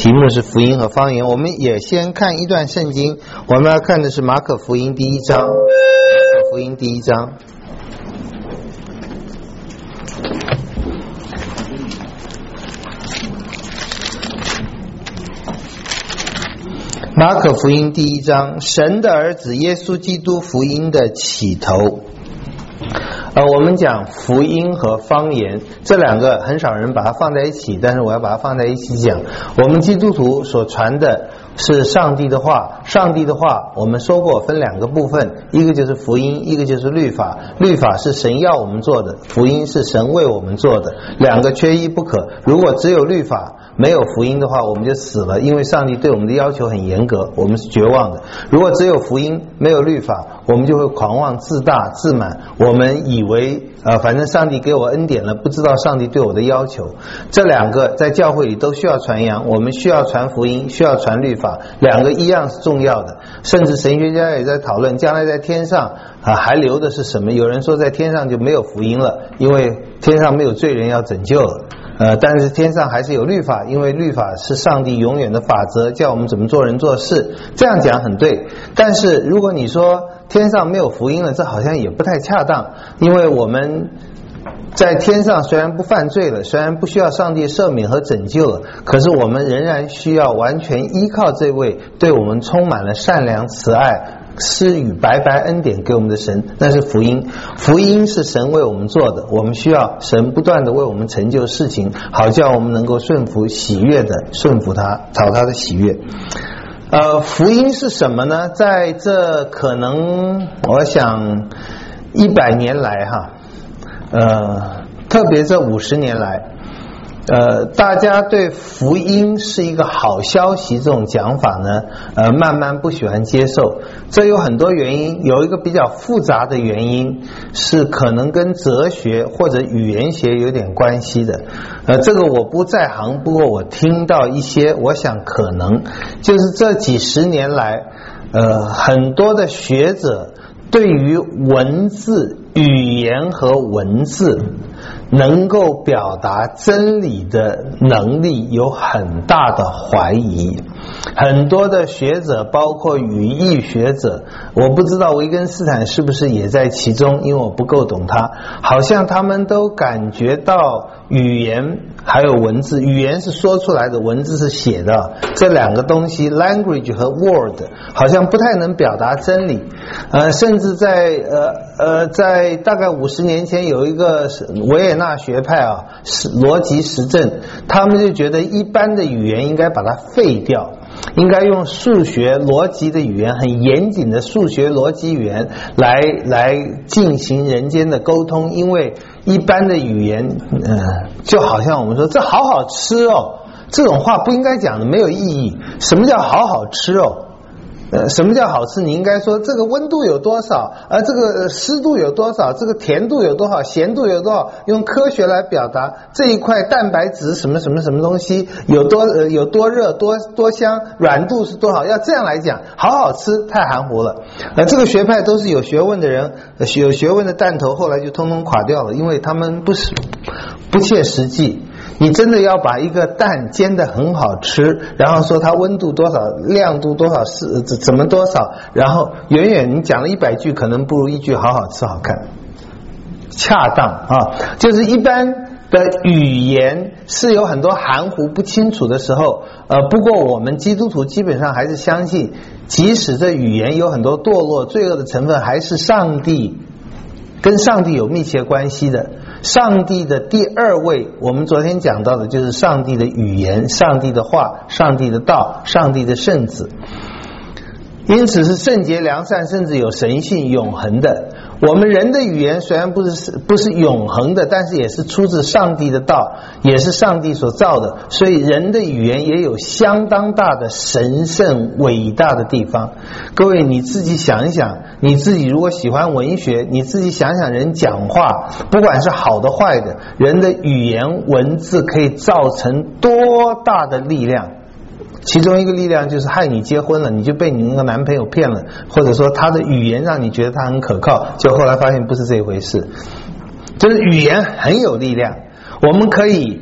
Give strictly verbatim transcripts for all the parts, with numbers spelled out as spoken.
题目是福音和方言。我们也先看一段圣经，我们要看的是马可福音第一章。马可福音第一章，马可福音第一章，神的儿子耶稣基督福音的起头。呃，我们讲福音和方言这两个很少人把它放在一起，但是我要把它放在一起讲。我们基督徒所传的是上帝的话，上帝的话我们说过分两个部分，一个就是福音，一个就是律法。律法是神要我们做的，福音是神为我们做的，两个缺一不可。如果只有律法没有福音的话，我们就死了，因为上帝对我们的要求很严格，我们是绝望的。如果只有福音没有律法，我们就会狂妄自大自满，我们以为呃，反正上帝给我恩典了，不知道上帝对我的要求。这两个在教会里都需要传扬，我们需要传福音，需要传律法，两个一样是重要的。甚至神学家也在讨论，将来在天上啊还留的是什么？有人说在天上就没有福音了，因为天上没有罪人要拯救了。呃，但是天上还是有律法，因为律法是上帝永远的法则，叫我们怎么做人做事。这样讲很对，但是如果你说天上没有福音了，这好像也不太恰当，因为我们在天上虽然不犯罪了，虽然不需要上帝赦免和拯救了，可是我们仍然需要完全依靠这位对我们充满了善良慈爱施予白白恩典给我们的神，那是福音。福音是神为我们做的，我们需要神不断的为我们成就事情，好叫我们能够顺服喜悦的顺服他，讨他的喜悦。呃，福音是什么呢？在这可能我想一百年来哈，呃，特别这五十年来，呃，大家对福音是一个好消息这种讲法呢，呃，慢慢不喜欢接受。这有很多原因，有一个比较复杂的原因是可能跟哲学或者语言学有点关系的。呃，这个我不在行，不过我听到一些，我想可能就是这几十年来，呃，很多的学者对于文字、语言和文字能够表达真理的能力有很大的怀疑。很多的学者，包括语义学者，我不知道维根斯坦是不是也在其中，因为我不够懂他，好像他们都感觉到语言还有文字，语言是说出来的，文字是写的，这两个东西 language 和 word 好像不太能表达真理。呃，甚至在呃呃在大概五十年前有一个维也纳学派啊，逻辑实证，他们就觉得一般的语言应该把它废掉，应该用数学逻辑的语言，很严谨的数学逻辑语言来来进行人间的沟通。因为一般的语言呃，就好像我们说这好好吃哦，这种话不应该讲的，没有意义。什么叫好好吃哦？呃，什么叫好吃？你应该说这个温度有多少，而这个湿度有多少，这个甜度有多少，咸度有多少，用科学来表达这一块蛋白质什么什么什么东西有多呃有多热多多香，软度是多少，要这样来讲。好好吃太含糊了。呃，这个学派都是有学问的人，有学问的弹头后来就通通垮掉了，因为他们不是不切实际。你真的要把一个蛋煎得很好吃，然后说它温度多少，亮度多少，是怎么多少，然后远远你讲了一百句，可能不如一句好好吃好看。恰当啊，就是一般的语言是有很多含糊不清楚的时候，呃，不过我们基督徒基本上还是相信，即使这语言有很多堕落罪恶的成分，还是上帝跟上帝有密切关系的。上帝的第二位，我们昨天讲到的就是上帝的语言，上帝的话，上帝的道，上帝的圣子。因此是圣洁良善，甚至有神性永恒的。我们人的语言虽然不是不是永恒的，但是也是出自上帝的道，也是上帝所造的，所以人的语言也有相当大的神圣伟大的地方。各位你自己想一想，你自己如果喜欢文学，你自己想想人讲话，不管是好的坏的，人的语言文字可以造成多大的力量。其中一个力量就是害你结婚了，你就被你那个男朋友骗了，或者说他的语言让你觉得他很可靠，就后来发现不是这一回事。就是语言很有力量，我们可以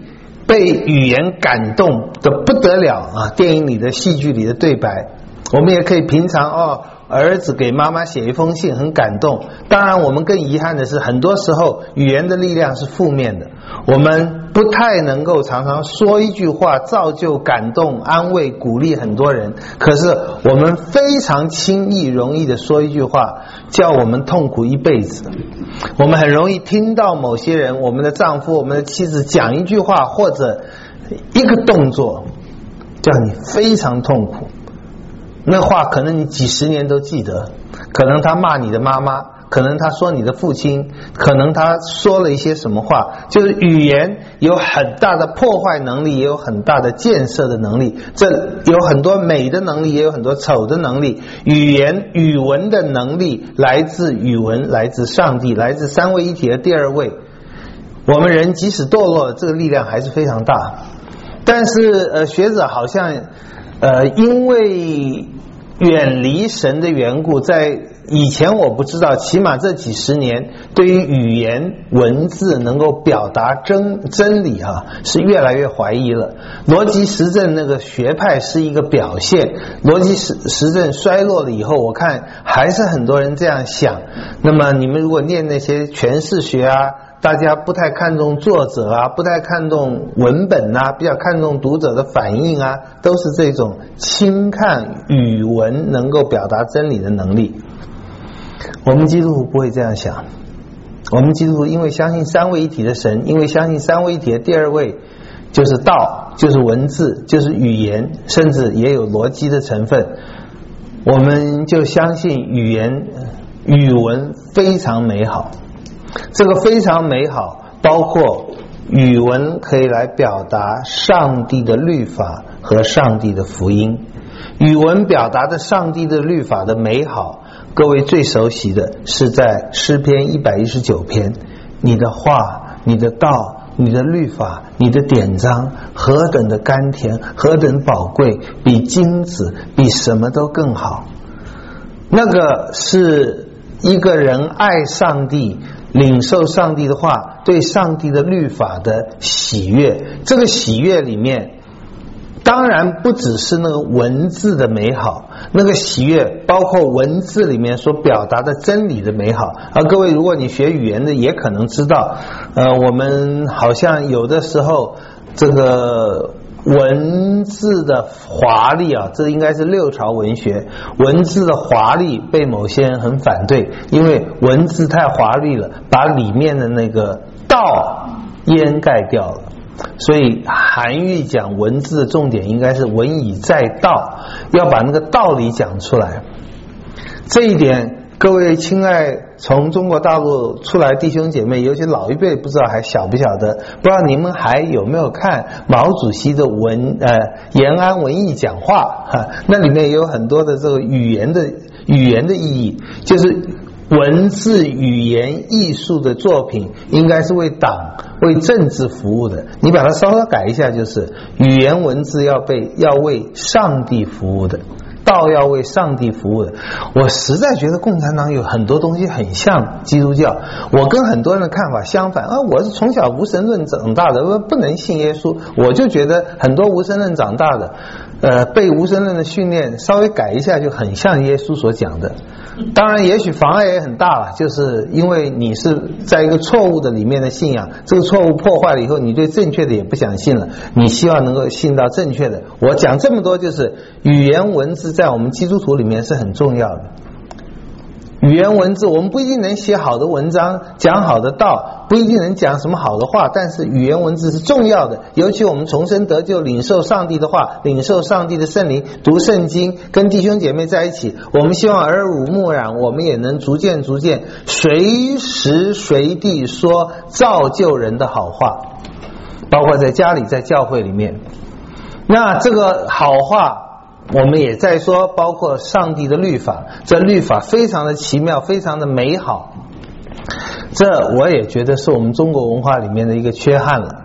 被语言感动的不得了啊，电影里的戏剧里的对白，我们也可以平常哦，儿子给妈妈写一封信很感动。当然我们更遗憾的是，很多时候语言的力量是负面的，我们不太能够常常说一句话造就感动安慰鼓励很多人，可是我们非常轻易容易的说一句话叫我们痛苦一辈子。我们很容易听到某些人，我们的丈夫我们的妻子讲一句话或者一个动作叫你非常痛苦，那话可能你几十年都记得，可能他骂你的妈妈，可能他说你的父亲，可能他说了一些什么话，就是语言有很大的破坏能力，也有很大的建设的能力，这有很多美的能力，也有很多丑的能力。语言语文的能力来自语文，来自上帝，来自三位一体的第二位。我们人即使堕落了，这个力量还是非常大。但是呃，学者好像呃，因为远离神的缘故，在以前我不知道，起码这几十年对于语言文字能够表达真真理啊，是越来越怀疑了。逻辑实证那个学派是一个表现，逻辑实实证衰落了以后，我看还是很多人这样想。那么你们如果念那些诠释学啊，大家不太看重作者啊，不太看重文本啊，比较看重读者的反应啊，都是这种轻看语文能够表达真理的能力。我们基督徒不会这样想，我们基督徒因为相信三位一体的神，因为相信三位一体的第二位就是道，就是文字，就是语言，甚至也有逻辑的成分，我们就相信语言语文非常美好。这个非常美好包括语文可以来表达上帝的律法和上帝的福音。语文表达的上帝的律法的美好，各位最熟悉的是在诗篇一百一十九篇，你的话，你的道，你的律法，你的典章何等的甘甜，何等宝贵，比金子，比什么都更好。那个是一个人爱上帝，领受上帝的话，对上帝的律法的喜悦。这个喜悦里面当然不只是那个文字的美好，那个喜悦包括文字里面所表达的真理的美好。而各位如果你学语言的也可能知道，呃，我们好像有的时候这个文字的华丽啊，这应该是六朝文学，文字的华丽被某些人很反对，因为文字太华丽了，把里面的那个道掩盖掉了。所以韩愈讲文字的重点应该是文以载道，要把那个道理讲出来。这一点各位亲爱从中国大陆出来弟兄姐妹，尤其老一辈不知道还晓不晓得，不知道你们还有没有看毛主席的文呃延安文艺讲话哈，那里面也有很多的这个语言的语言的意义，就是文字语言艺术的作品应该是为党为政治服务的，你把它稍稍改一下，就是语言文字要被要为上帝服务的，道要为上帝服务的。我实在觉得共产党有很多东西很像基督教，我跟很多人的看法相反啊！我是从小无神论长大的，不能信耶稣，我就觉得很多无神论长大的呃，被无神论的训练稍微改一下就很像耶稣所讲的。当然也许妨碍也很大了，就是因为你是在一个错误的里面的信仰，这个错误破坏了以后，你对正确的也不想信了，你希望能够信到正确的。我讲这么多，就是语言文字在我们基督徒里面是很重要的。语言文字我们不一定能写好的文章，讲好的道，不一定能讲什么好的话，但是语言文字是重要的。尤其我们重生得救，领受上帝的话，领受上帝的圣灵，读圣经，跟弟兄姐妹在一起，我们希望耳濡目染，我们也能逐渐逐渐随时随地说造就人的好话，包括在家里在教会里面。那这个好话我们也在说，包括上帝的律法，这律法非常的奇妙，非常的美好，这我也觉得是我们中国文化里面的一个缺憾了。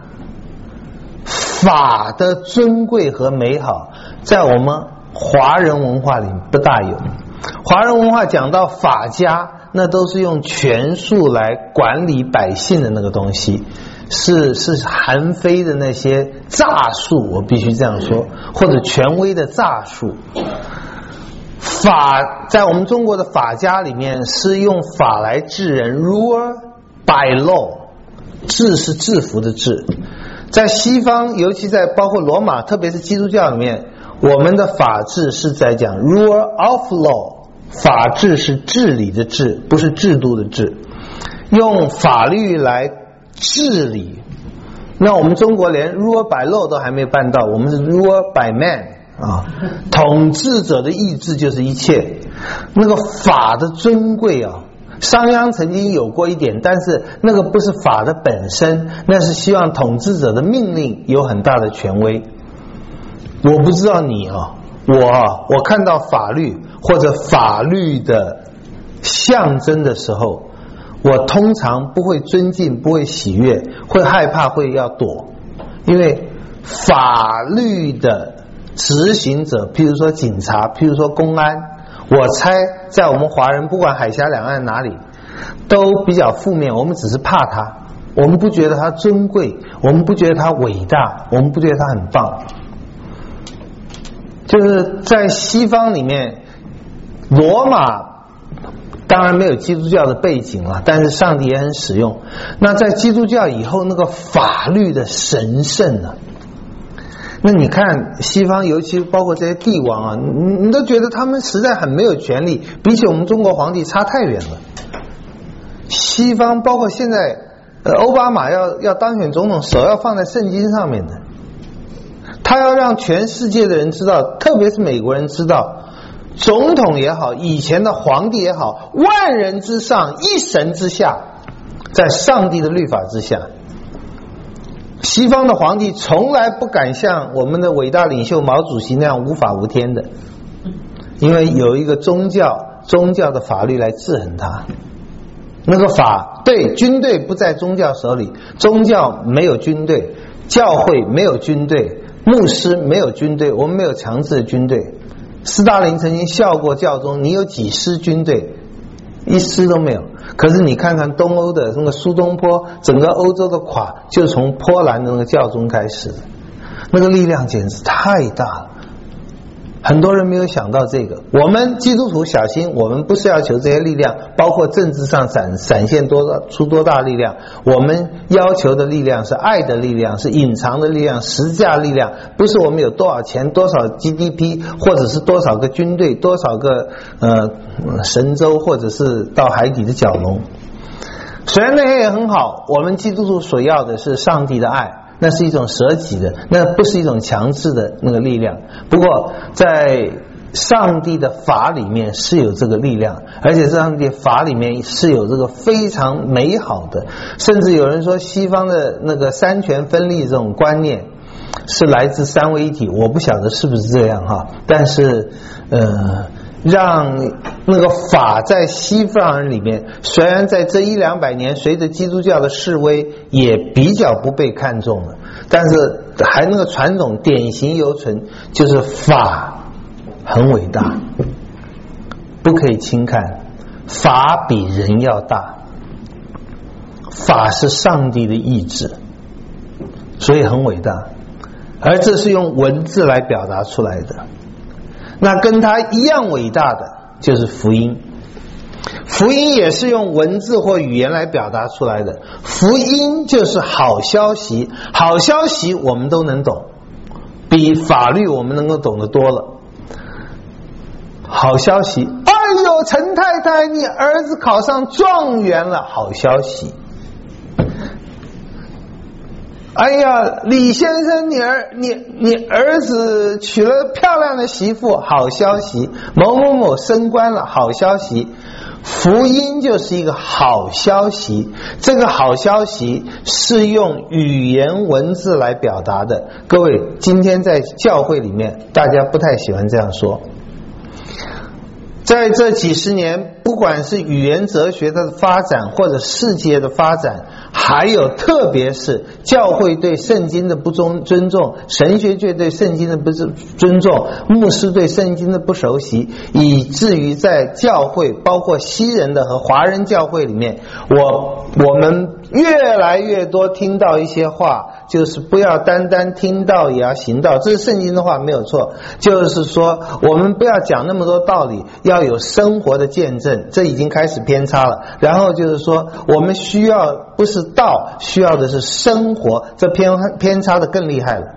法的尊贵和美好在我们华人文化里不大有。华人文化讲到法家，那都是用权术来管理百姓的那个东西， 是是韩非的那些诈术，我必须这样说，或者权威的诈术。法在我们中国的法家里面是用法来治人 ，rule by law， 治是制服的治。在西方，尤其在包括罗马，特别是基督教里面，我们的法治是在讲 rule of law， 法治是治理的治，不是制度的治，用法律来治理。那我们中国连 rule by law 都还没办到，我们是 rule by man 啊，统治者的意志就是一切。那个法的尊贵啊，商鞅曾经有过一点，但是那个不是法的本身，那是希望统治者的命令有很大的权威。我不知道你啊，我啊，我看到法律或者法律的象征的时候，我通常不会尊敬，不会喜悦，会害怕，会要躲。因为法律的执行者，譬如说警察，譬如说公安，我猜在我们华人不管海峡两岸哪里都比较负面，我们只是怕他，我们不觉得他尊贵，我们不觉得他伟大，我们不觉得他很棒。就是在西方里面，罗马当然没有基督教的背景了，但是上帝也很使用。那在基督教以后，那个法律的神圣啊，那你看西方，尤其包括这些帝王啊，你你都觉得他们实在很没有权利，比起我们中国皇帝差太远了。西方包括现在呃奥巴马要要当选总统，手要放在圣经上面的，他要让全世界的人知道，特别是美国人知道，总统也好，以前的皇帝也好，万人之上，一神之下，在上帝的律法之下。西方的皇帝从来不敢像我们的伟大领袖毛主席那样无法无天的，因为有一个宗教宗教的法律来制衡他。那个法，对，军队不在宗教手里，宗教没有军队，教会没有军队，牧师没有军队，我们没有强制的军队。斯大林曾经笑过教宗，你有几师军队？一师都没有。可是你看看东欧的那个苏东坡，整个欧洲的垮就从波兰的那个教宗开始，那个力量简直太大了。很多人没有想到这个，我们基督徒小心，我们不是要求这些力量包括政治上展展现多大出多大力量，我们要求的力量是爱的力量，是隐藏的力量，十字架力量，不是我们有多少钱多少 G D P 或者是多少个军队多少个呃神州或者是到海底的蛟龙。虽然那些也很好，我们基督徒所要的是上帝的爱，那是一种舍己的，那不是一种强制的那个力量。不过在上帝的法里面是有这个力量，而且上帝的法里面是有这个非常美好的，甚至有人说西方的那个三权分立这种观念是来自三位一体，我不晓得是不是这样哈，但是呃让那个法在西方人里面，虽然在这一两百年随着基督教的示威也比较不被看重了，但是还那个传统典型犹存，就是法很伟大，不可以轻看，法比人要大，法是上帝的意志，所以很伟大，而这是用文字来表达出来的。那跟它一样伟大的就是福音，福音也是用文字或语言来表达出来的。福音就是好消息，好消息我们都能懂，比法律我们能够懂得多了。好消息，哎呦，陈太太你儿子考上状元了，好消息。哎呀，李先生你儿你你儿子娶了漂亮的媳妇，好消息。某某某升官了，好消息。福音就是一个好消息，这个好消息是用语言文字来表达的。各位，今天在教会里面大家不太喜欢这样说，在这几十年不管是语言哲学的发展，或者世界的发展，还有特别是教会对圣经的不尊尊重，神学界对圣经的不尊重，牧师对圣经的不熟悉，以至于在教会包括西人的和华人教会里面，我我们越来越多听到一些话，就是不要单单听到也要行道，这是圣经的话没有错，就是说我们不要讲那么多道理，要有生活的见证，这已经开始偏差了。然后就是说我们需要不是道，需要的是生活，这偏偏差的更厉害了。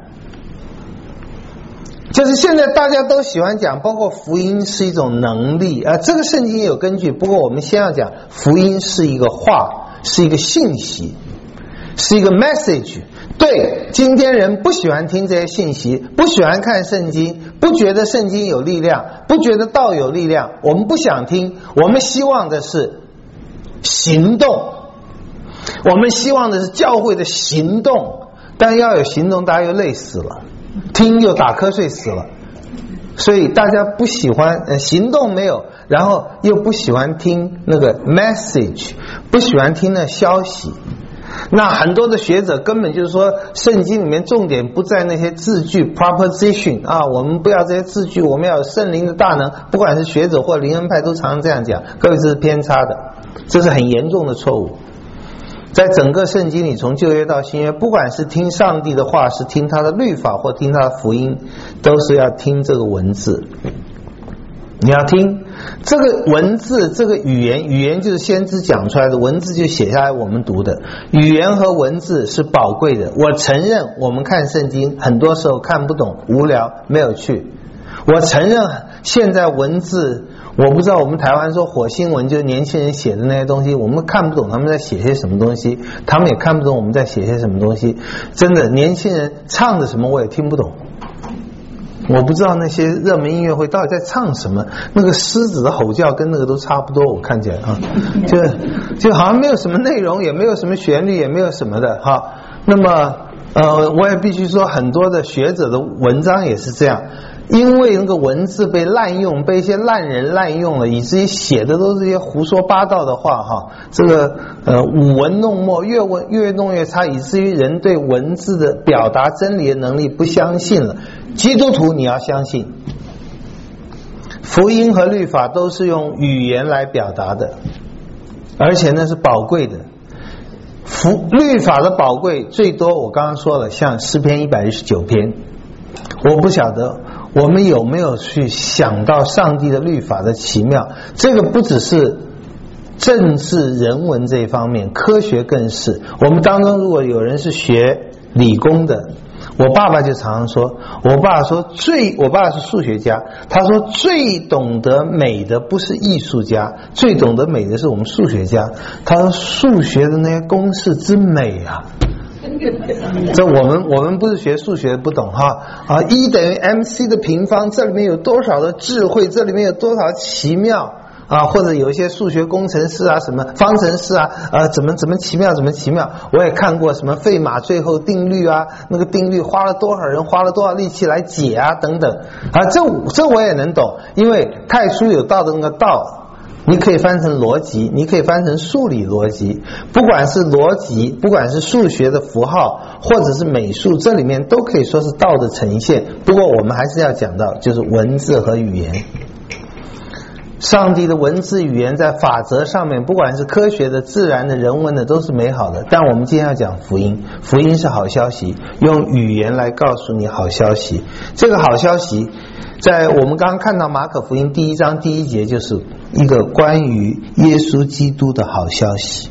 就是现在大家都喜欢讲，包括福音是一种能力啊，这个圣经有根据，不过我们先要讲福音是一个话，是一个信息，是一个 message。 对，今天人不喜欢听这些信息，不喜欢看圣经，不觉得圣经有力量，不觉得道有力量，我们不想听，我们希望的是行动，我们希望的是教会的行动，但要有行动大家又累死了，听又打瞌睡死了，所以大家不喜欢、呃、行动没有，然后又不喜欢听那个 message， 不喜欢听那消息。那很多的学者根本就是说圣经里面重点不在那些字句 proposition 啊，我们不要这些字句，我们要有圣灵的大能，不管是学者或灵恩派都常常这样讲，各位这是偏差的，这是很严重的错误。在整个圣经里，从旧约到新约，不管是听上帝的话，是听他的律法或听他的福音，都是要听这个文字。你要听这个文字，这个语言，语言就是先知讲出来的，文字就写下来我们读的。语言和文字是宝贵的，我承认我们看圣经很多时候看不懂，无聊没有趣，我承认现在文字，我不知道我们台湾说火星文，就是年轻人写的那些东西，我们看不懂他们在写些什么东西，他们也看不懂我们在写些什么东西。真的，年轻人唱的什么我也听不懂，我不知道那些热门音乐会到底在唱什么，那个狮子的吼叫跟那个都差不多，我看起来啊，就就好像没有什么内容，也没有什么旋律，也没有什么的哈。那么呃，我也必须说，很多的学者的文章也是这样。因为那个文字被滥用，被一些烂人滥用了，以至于写的都是一些胡说八道的话哈。这个呃舞文弄墨，越文越弄越差，以至于人对文字的表达真理的能力不相信了。基督徒你要相信，福音和律法都是用语言来表达的，而且那是宝贵的。福律法的宝贵最多，我刚刚说了，像诗篇一百一十九篇，我不晓得我们有没有去想到上帝的律法的奇妙。这个不只是政治人文这一方面，科学更是。我们当中如果有人是学理工的，我爸爸就常常说，我爸爸说最，我爸爸是数学家，他说最懂得美的不是艺术家，最懂得美的是我们数学家。他说数学的那些公式之美啊，这我们我们不是学数学不懂哈啊，一等于 mc 的平方，这里面有多少的智慧，这里面有多少奇妙啊，或者有一些数学工程师啊，什么方程式啊，呃，怎么怎么奇妙，怎么奇妙。我也看过什么费马最后定律啊，那个定律花了多少人，花了多少力气来解啊，等等啊，这这我也能懂，因为太书有道的那个道，你可以翻成逻辑，你可以翻成数理逻辑，不管是逻辑，不管是数学的符号，或者是美术，这里面都可以说是道的呈现。不过我们还是要讲到，就是文字和语言。上帝的文字语言在法则上面，不管是科学的、自然的、人文的，都是美好的。但我们今天要讲福音，福音是好消息，用语言来告诉你好消息。这个好消息在我们刚刚看到马可福音第一章第一节，就是一个关于耶稣基督的好消息。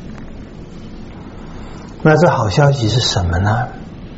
那这好消息是什么呢？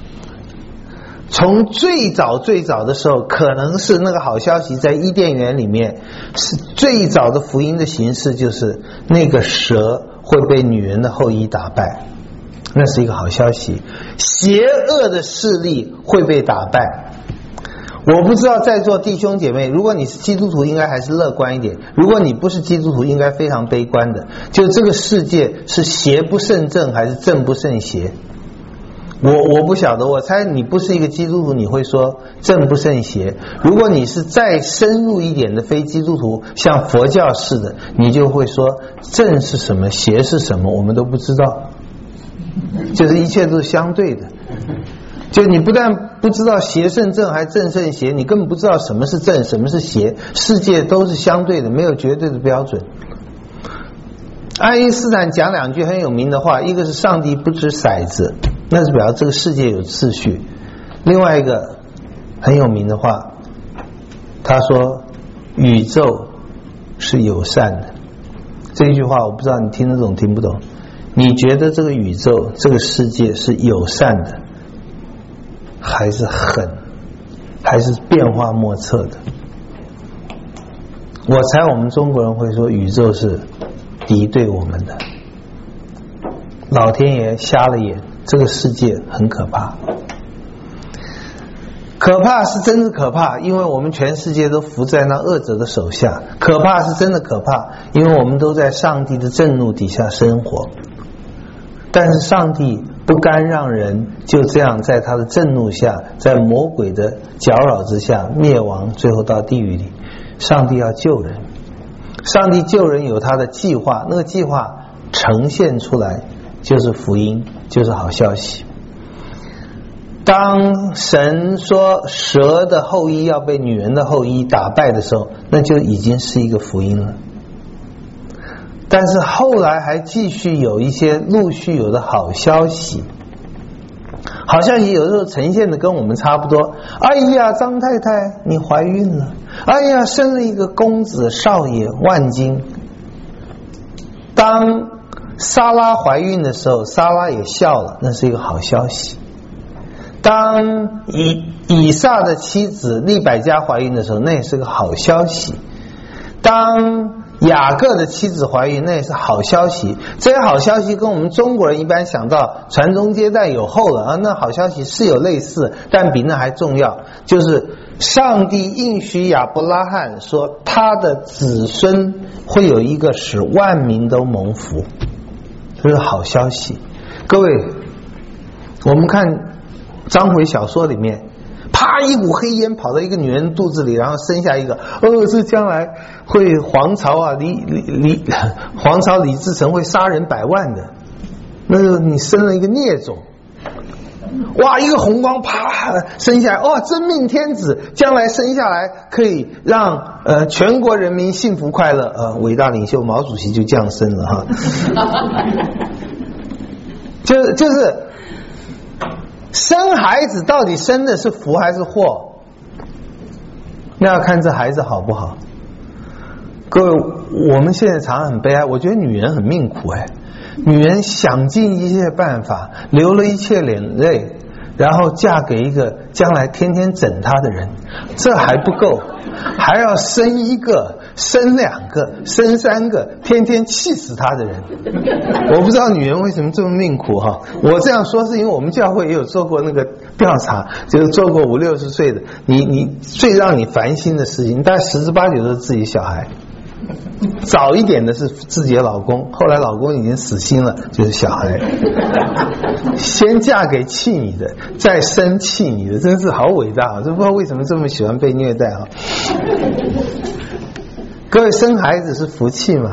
从最早最早的时候，可能是那个好消息在伊甸园里面，是最早的福音的形式，就是那个蛇会被女人的后裔打败，那是一个好消息。邪恶的势力会被打败。我不知道在座弟兄姐妹，如果你是基督徒，应该还是乐观一点；如果你不是基督徒，应该非常悲观的。就这个世界是邪不胜正还是正不胜邪？ 我我不晓得，我猜你不是一个基督徒，你会说正不胜邪。如果你是再深入一点的非基督徒，像佛教似的，你就会说正是什么，邪是什么，我们都不知道，就是一切都是相对的。就你不但不知道邪胜正还正胜邪，你根本不知道什么是正什么是邪，世界都是相对的，没有绝对的标准。爱因斯坦讲两句很有名的话，一个是上帝不掷骰子，那是表示这个世界有秩序。另外一个很有名的话，他说宇宙是友善的。这句话我不知道你听得懂听不懂。你觉得这个宇宙这个世界是友善的还是狠还是变化莫测的？我猜我们中国人会说宇宙是敌对我们的，老天爷瞎了眼，这个世界很可怕。可怕是真的可怕，因为我们全世界都伏在那恶者的手下。可怕是真的可怕，因为我们都在上帝的震怒底下生活。但是上帝不甘让人就这样在他的震怒下，在魔鬼的搅扰之下灭亡，最后到地狱里。上帝要救人，上帝救人有他的计划，那个计划呈现出来就是福音，就是好消息。当神说蛇的后裔要被女人的后裔打败的时候，那就已经是一个福音了。但是后来还继续有一些陆续有的好消息，好消息有的时候呈现的跟我们差不多。哎呀，张太太你怀孕了，哎呀生了一个公子少爷万金。当莎拉怀孕的时候，莎拉也笑了，那是一个好消息。当以以撒的妻子利百加怀孕的时候，那也是个好消息。当雅各的妻子怀孕，那也是好消息。这些好消息跟我们中国人一般想到传宗接代有后了啊，那好消息是有类似，但比那还重要，就是上帝应许亚伯拉罕说他的子孙会有一个使万民都蒙福，这是好消息。各位，我们看章回小说里面，啪一股黑烟跑到一个女人肚子里，然后生下一个，哦，这将来会皇朝啊，李李李皇朝李自成会杀人百万的，那个你生了一个孽种。哇，一个红光啪生下来，哇，真命天子，将来生下来可以让呃全国人民幸福快乐，呃，伟大领袖毛主席就降生了哈，就就是生孩子到底生的是福还是祸，那要看这孩子好不好。各位，我们现在常常很悲哀，我觉得女人很命苦哎。女人想尽一切办法，流了一切眼泪，然后嫁给一个将来天天整她的人，这还不够，还要生一个生两个生三个天天气死她的人。我不知道女人为什么这么命苦哈。我这样说是因为我们教会也有做过那个调查，就是做过五六十岁的，你你最让你烦心的事情大概十之八九都是自己小孩，早一点的是自己的老公，后来老公已经死心了，就是小孩。先嫁给气你的，再生气你的，真是好伟大啊！这不知道为什么这么喜欢被虐待啊！各位，生孩子是福气嘛？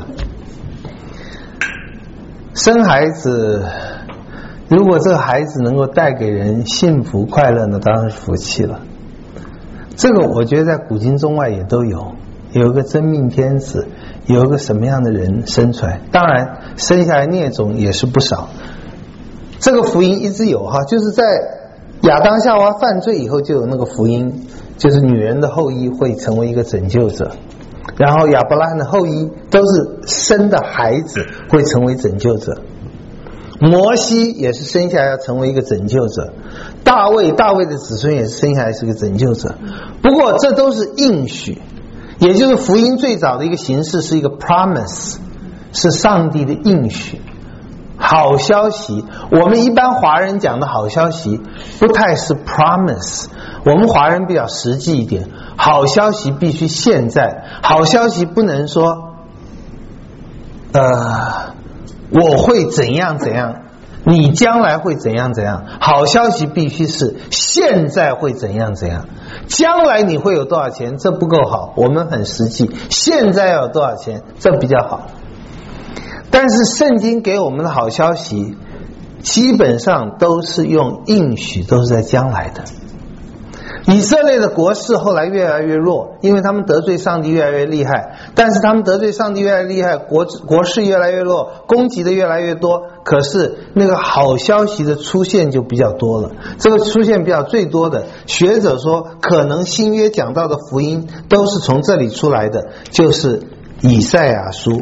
生孩子，如果这个孩子能够带给人幸福快乐，那当然是福气了。这个我觉得在古今中外也都有。有一个真命天子，有一个什么样的人生出来，当然生下来孽种也是不少。这个福音一直有哈，就是在亚当夏娃犯罪以后就有那个福音，就是女人的后裔会成为一个拯救者，然后亚伯拉罕的后裔都是生的孩子会成为拯救者，摩西也是生下来要成为一个拯救者，大卫大卫的子孙也是生下来是个拯救者。不过这都是应许，也就是福音最早的一个形式是一个 promise， 是上帝的应许，好消息。我们一般华人讲的好消息不太是 promise， 我们华人比较实际一点，好消息必须现在，好消息不能说呃我会怎样怎样， 你将来会怎样怎样。好消息必须是现在会怎样怎样。将来你会有多少钱，这不够好，我们很实际，现在要有多少钱，这比较好。但是圣经给我们的好消息基本上都是用应许，都是在将来的。以色列的国势后来越来越弱，因为他们得罪上帝越来越厉害，但是他们得罪上帝越来越厉害，国国势越来越弱，攻击的越来越多，可是那个好消息的出现就比较多了。这个出现比较最多的，学者说可能新约讲到的福音都是从这里出来的，就是以赛亚书。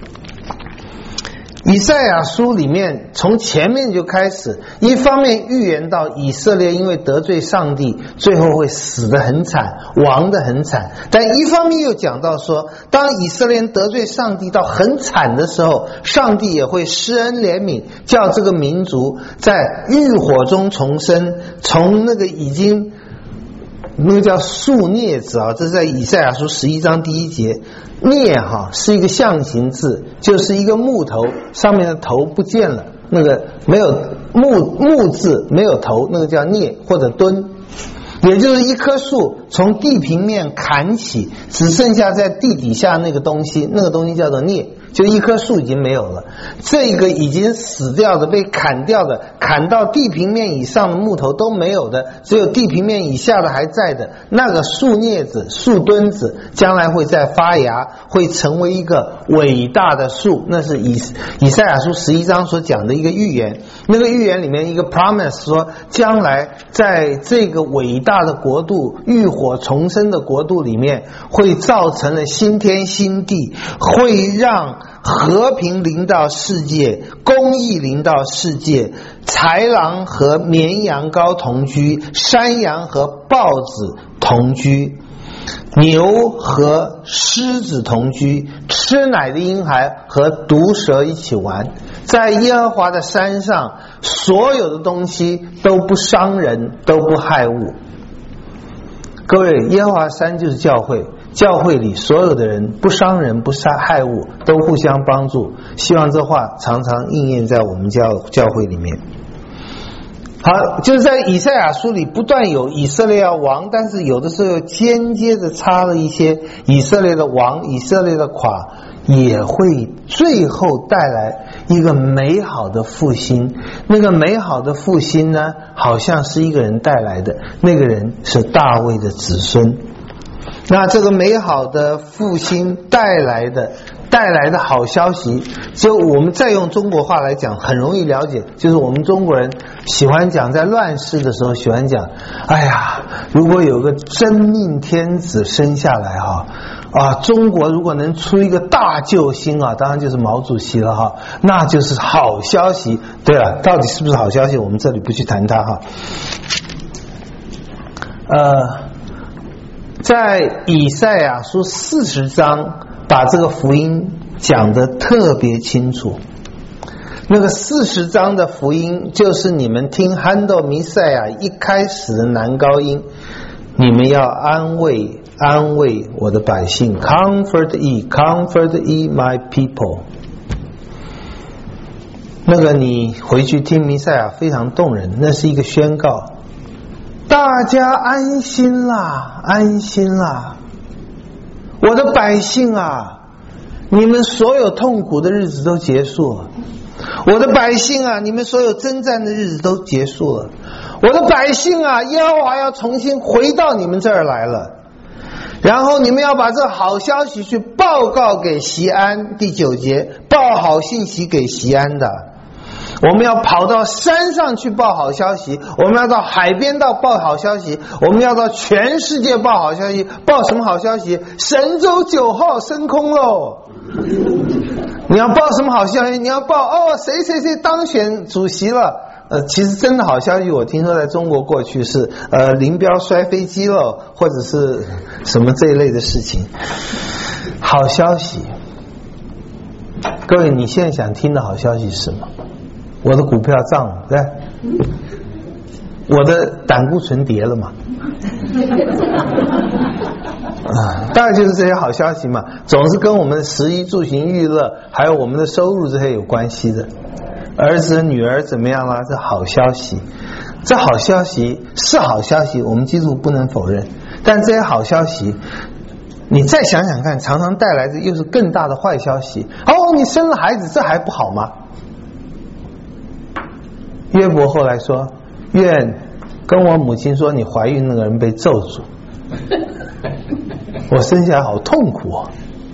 以赛亚书里面从前面就开始，一方面预言到以色列因为得罪上帝最后会死得很惨，亡得很惨，但一方面又讲到说，当以色列得罪上帝到很惨的时候，上帝也会施恩怜悯，叫这个民族在浴火中重生，从那个已经那个叫树镊子啊，这是在以赛亚书十一章第一节。镊哈是一个象形字，就是一个木头上面的头不见了，那个没有木木字没有头，那个叫镊或者墩，也就是一棵树从地平面砍起，只剩下在地底下那个东西，那个东西叫做镊，就一棵树已经没有了，这个已经死掉的被砍掉的，砍到地平面以上的木头都没有的，只有地平面以下的还在的，那个树镊子树墩子将来会再发芽，会成为一个伟大的树。那是以以赛亚书十一章所讲的一个预言，那个预言里面一个 promise 说，将来在这个伟大的国度浴火重生的国度里面，会造成了新天新地，会让和平临到世界，公义临到世界，豺狼和绵羊羔同居，山羊和豹子同居，牛和狮子同居，吃奶的婴孩和毒蛇一起玩。在耶和华的山上，所有的东西都不伤人，都不害物。各位，耶和华山就是教会，教会里所有的人不伤人不杀害物，都互相帮助。希望这话常常应验在我们教教会里面。好，就是在以赛亚书里不断有以色列要亡，但是有的时候间接的插了一些以色列的亡，以色列的垮，也会最后带来一个美好的复兴。那个美好的复兴呢，好像是一个人带来的，那个人是大卫的子孙。那这个美好的复兴带来的带来的好消息，就我们再用中国话来讲很容易了解，就是我们中国人喜欢讲，在乱世的时候喜欢讲，哎呀，如果有个真命天子生下来哈啊，中国如果能出一个大救星啊，当然就是毛主席了哈，那就是好消息。对了，到底是不是好消息，我们这里不去谈它哈。呃在以赛亚书四十章把这个福音讲得特别清楚。那个四十章的福音就是你们听憨豆弥赛亚一开始的男高音，你们要安慰安慰我的百姓， Comfort ye, comfort ye my people。 那个你回去听弥赛亚非常动人，那是一个宣告，大家安心啦，安心啦，我的百姓啊，你们所有痛苦的日子都结束了，我的百姓啊，你们所有征战的日子都结束了，我的百姓啊，耶和华要重新回到你们这儿来了，然后你们要把这好消息去报告给锡安。第九节，报好信息给锡安的，我们要跑到山上去报好消息，我们要到海边到报好消息，我们要到全世界报好消息。报什么好消息？神舟九号升空喽！你要报什么好消息？你要报哦，谁谁谁当选主席了。呃，其实真的好消息，我听说在中国过去是呃林彪摔飞机了，或者是什么这一类的事情。好消息，各位，你现在想听的好消息是什么？我的股票涨了，对，我的胆固醇跌了嘛，啊，大概就是这些好消息嘛，总是跟我们食衣住行娱乐还有我们的收入这些有关系的。 儿子女儿怎么样啦？这好消息，这好消息是好消息，我们基督徒不能否认。但这些好消息，你再想想看，常常带来的又是更大的坏消息。哦，你生了孩子，这还不好吗？约伯后来说：“愿跟我母亲说，你怀孕那个人被咒诅，我生下来好痛苦哦。”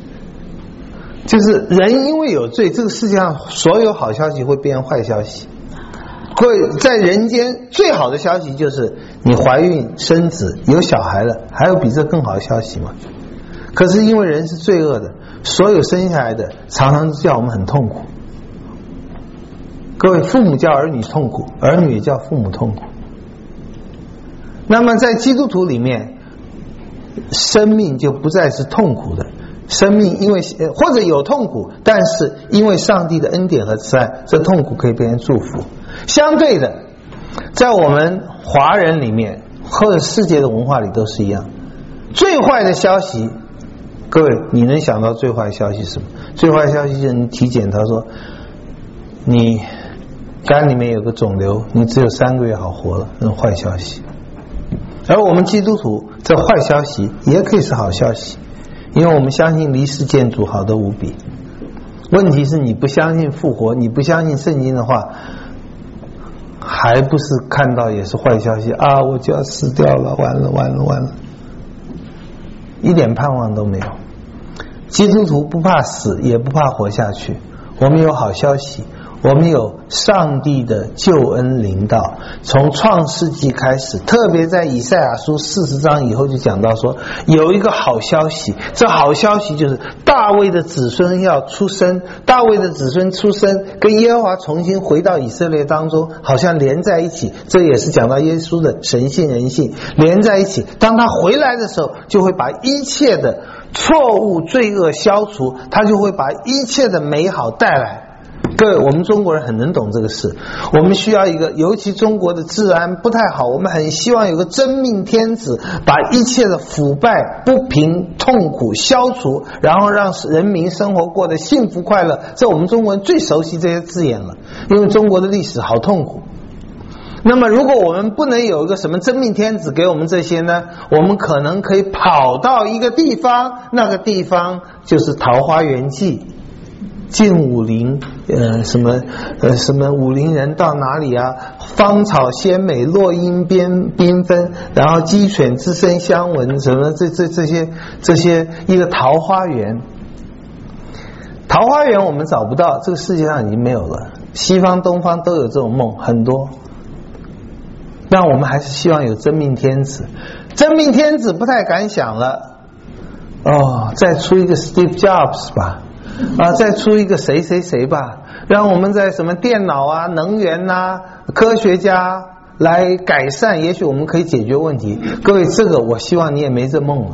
就是人因为有罪，这个世界上所有好消息会变成坏消息。会在人间最好的消息就是你怀孕生子有小孩了，还有比这更好的消息吗？可是因为人是罪恶的，所有生下来的常常叫我们很痛苦。各位，父母叫儿女痛苦，儿女也叫父母痛苦。那么在基督徒里面，生命就不再是痛苦的，生命因为或者有痛苦，但是因为上帝的恩典和慈爱，这痛苦可以变成祝福。相对的，在我们华人里面或者世界的文化里都是一样，最坏的消息，各位你能想到最坏的消息是什么？最坏的消息就是你体检，他说你肝里面有个肿瘤，你只有三个月好活了，那种坏消息。而我们基督徒，这坏消息也可以是好消息，因为我们相信离世见主好得无比。问题是你不相信复活，你不相信圣经的话，还不是看到也是坏消息啊！我就要死掉了，完了完了完了，一点盼望都没有。基督徒不怕死，也不怕活下去。我们有好消息，我们有上帝的救恩临到。从创世纪开始，特别在以赛亚书四十章以后就讲到说，有一个好消息，这好消息就是大卫的子孙要出生，大卫的子孙出生跟耶和华重新回到以色列当中，好像连在一起。这也是讲到耶稣的神性人性连在一起。当他回来的时候，就会把一切的错误罪恶消除，他就会把一切的美好带来。各位，我们中国人很能懂这个事。我们需要一个，尤其中国的治安不太好，我们很希望有个真命天子，把一切的腐败、不平、痛苦消除，然后让人民生活过得幸福快乐。这我们中国人最熟悉这些字眼了，因为中国的历史好痛苦。那么如果我们不能有一个什么真命天子给我们这些呢，我们可能可以跑到一个地方，那个地方就是桃花源记。进武陵，呃，什么呃什么武陵人到哪里啊？芳草鲜美，落英缤缤纷，然后鸡犬之声相闻，什么这这这些这些一个桃花源。桃花源我们找不到，这个世界上已经没有了。西方、东方都有这种梦，很多。但我们还是希望有真命天子。真命天子不太敢想了。哦，再出一个 Steve Jobs 吧。啊，再出一个谁谁谁吧，让我们在什么电脑啊、能源啊、科学家来改善，也许我们可以解决问题。各位，这个我希望你也没这梦了。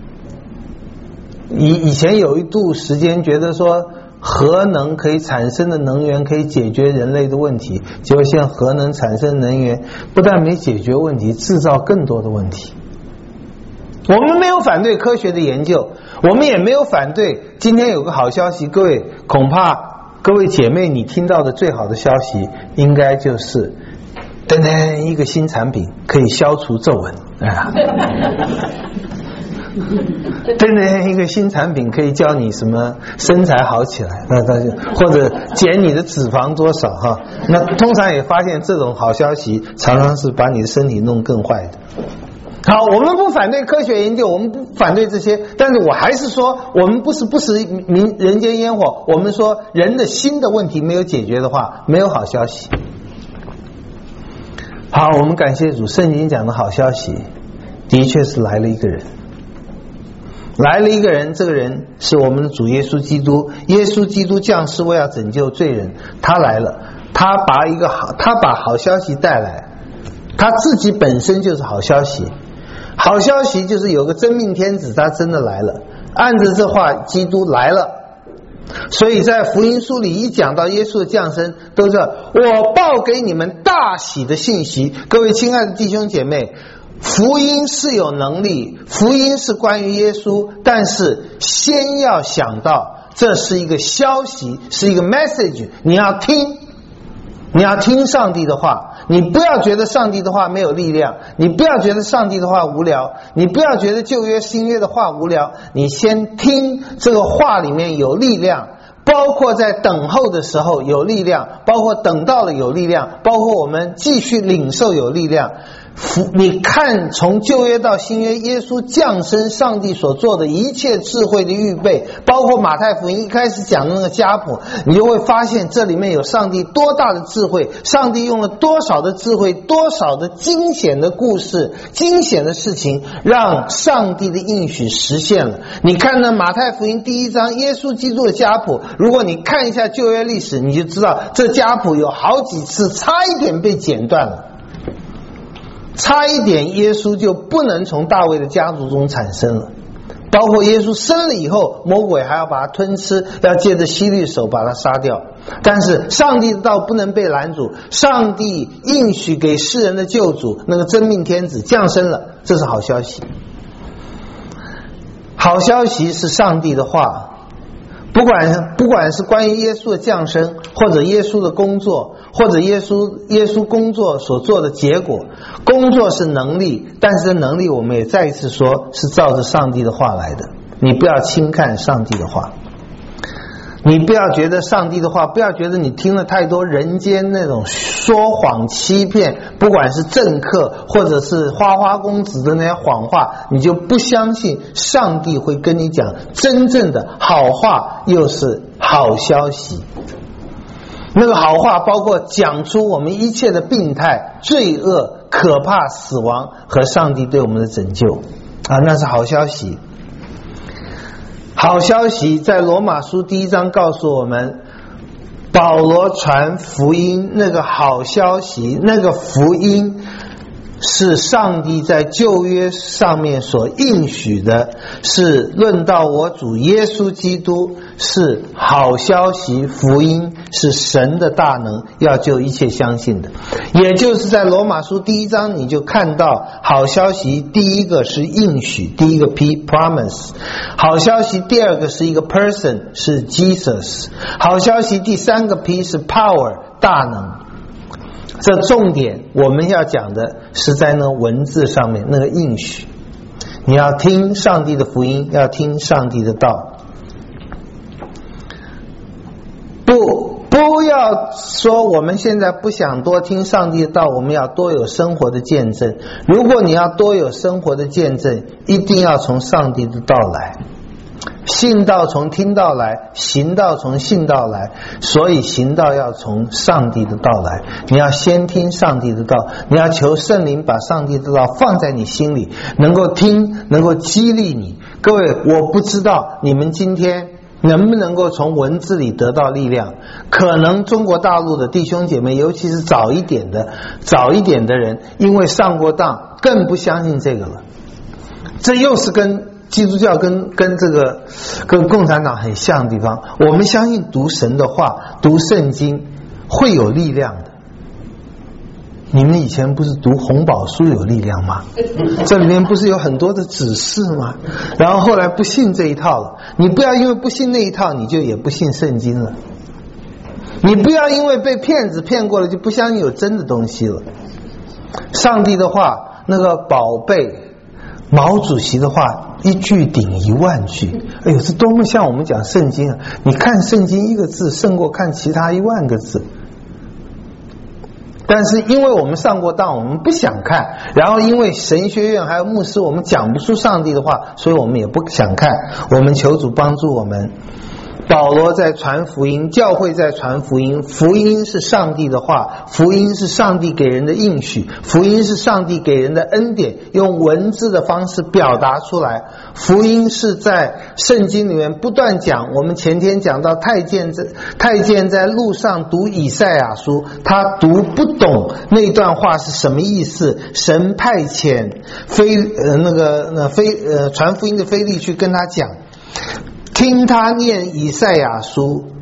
以以前有一度时间觉得说核能可以产生的能源可以解决人类的问题，结果现在核能产生能源不但没解决问题，制造更多的问题。我们没有反对科学的研究，我们也没有反对。今天有个好消息，各位恐怕各位姐妹你听到的最好的消息应该就是噔噔一个新产品可以消除皱纹啊，噔噔一个新产品可以教你什么身材好起来，那那就或者减你的脂肪多少哈。那通常也发现这种好消息常常是把你的身体弄更坏的。好，我们不反对科学研究，我们不反对这些，但是我还是说，我们不是不食民人间烟火。我们说，人的心的问题没有解决的话，没有好消息。好，我们感谢主，圣经讲的好消息，的确是来了一个人，来了一个人，这个人是我们的主耶稣基督。耶稣基督降世为要拯救罪人，他来了，他把一个好，他把好消息带来，他自己本身就是好消息。好消息就是有个真命天子，他真的来了。按着这话，基督来了。所以在福音书里一讲到耶稣的降生，都是我报给你们大喜的信息。各位亲爱的弟兄姐妹，福音是有能力，福音是关于耶稣，但是先要想到这是一个消息，是一个 message， 你要听。 你要听上帝的话，你不要觉得上帝的话没有力量，你不要觉得上帝的话无聊，你不要觉得旧约新约的话无聊，你先听这个话里面有力量，包括在等候的时候有力量，包括等到了有力量，包括我们继续领受有力量。你看从旧约到新约，耶稣降生，上帝所做的一切智慧的预备，包括马太福音一开始讲的那个家谱，你就会发现这里面有上帝多大的智慧，上帝用了多少的智慧，多少的惊险的故事，惊险的事情，让上帝的应许实现了。你看那马太福音第一章耶稣基督的家谱，如果你看一下旧约历史，你就知道这家谱有好几次差一点被剪断了，差一点耶稣就不能从大卫的家族中产生了。包括耶稣生了以后，魔鬼还要把他吞吃，要借着希律手把他杀掉。但是上帝的道不能被拦阻，上帝应许给世人的救主，那个真命天子降生了，这是好消息。好消息是上帝的话，不管不管是关于耶稣的降生，或者耶稣的工作，或者耶稣耶稣工作所做的结果，工作是能力，但是能力我们也再一次说是照着上帝的话来的。你不要轻看上帝的话，你不要觉得上帝的话，不要觉得你听了太多人间那种说谎欺骗，不管是政客或者是花花公子的那些谎话，你就不相信上帝会跟你讲真正的好话，又是好消息。那个好话包括讲出我们一切的病态、罪恶、可怕、死亡和上帝对我们的拯救啊，那是好消息。好消息在罗马书第一章告诉我们，保罗传福音，那个好消息，那个福音是上帝在旧约上面所应许的，是论到我主耶稣基督，是好消息，福音是神的大能，要救一切相信的。也就是在罗马书第一章你就看到好消息，第一个是应许，第一个 P promise， 好消息第二个是一个 person， 是 Jesus， 好消息第三个 P 是 power， 大能。这重点我们要讲的是在那文字上面那个应许，你要听上帝的福音，要听上帝的道。不不要说我们现在不想多听上帝的道，我们要多有生活的见证。如果你要多有生活的见证，一定要从上帝的道来。信道从听道来，行道从信道来，所以行道要从上帝的道来。你要先听上帝的道，你要求圣灵把上帝的道放在你心里，能够听，能够激励你。各位，我不知道你们今天能不能够从文字里得到力量，可能中国大陆的弟兄姐妹，尤其是早一点的早一点的人，因为上过当，更不相信这个了。这又是跟基督教跟跟这个跟共产党很像的地方，我们相信读神的话，读圣经会有力量的。你们以前不是读红宝书有力量吗？这里面不是有很多的指示吗？然后后来不信这一套了。你不要因为不信那一套，你就也不信圣经了。你不要因为被骗子骗过了，就不相信有真的东西了。上帝的话，那个宝贝毛主席的话，一句顶一万句。哎呦，这多么像我们讲圣经啊！你看圣经一个字胜过看其他一万个字。但是因为我们上过当，我们不想看，然后因为神学院还有牧师我们讲不出上帝的话，所以我们也不想看。我们求主帮助我们。保罗在传福音，教会在传福音，福音是上帝的话，福音是上帝给人的应许，福音是上帝给人的恩典，用文字的方式表达出来。福音是在圣经里面不断讲，我们前天讲到太监在太监在路上读以赛亚书，他读不懂那段话是什么意思，神派遣非呃那个那非呃传福音的腓力去跟他讲，听他念以赛亚书，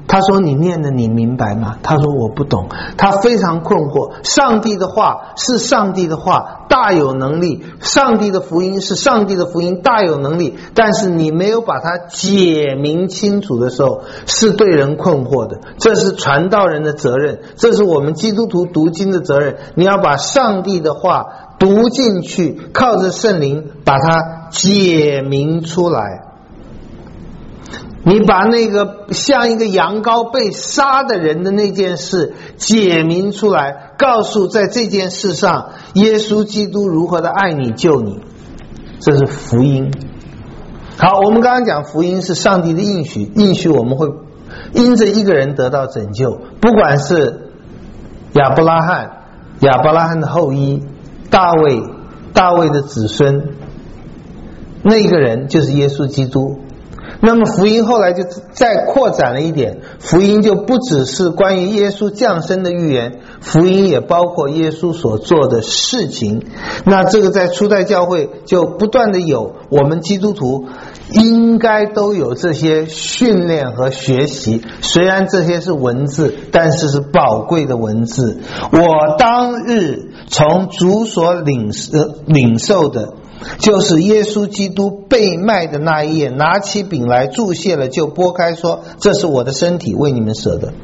他说你念的你明白吗？他说我不懂。他非常困惑。上帝的话是上帝的话，大有能力，上帝的福音是上帝的福音，大有能力，但是你没有把它解明清楚的时候，是对人困惑的。这是传道人的责任，这是我们基督徒读经的责任。你要把上帝的话读进去，靠着圣灵把它解明出来。你把那个像一个羊羔被杀的人的那件事解明出来，告诉在这件事上耶稣基督如何的爱你救你，这是福音。好，我们刚刚讲福音是上帝的应许，应许我们会因着一个人得到拯救，不管是亚伯拉罕，亚伯拉罕的后裔，大卫，大卫的子孙，那个人就是耶稣基督。那么福音后来就再扩展了一点，福音就不只是关于耶稣降生的预言，福音也包括耶稣所做的事情。那这个在初代教会就不断的有，我们基督徒应该都有这些训练和学习，虽然这些是文字，但是是宝贵的文字。我当日从主所领、呃、领受的，就是耶稣基督被卖的那一夜，拿起饼来注谢了，就拨开说，这是我的身体，为你们舍的，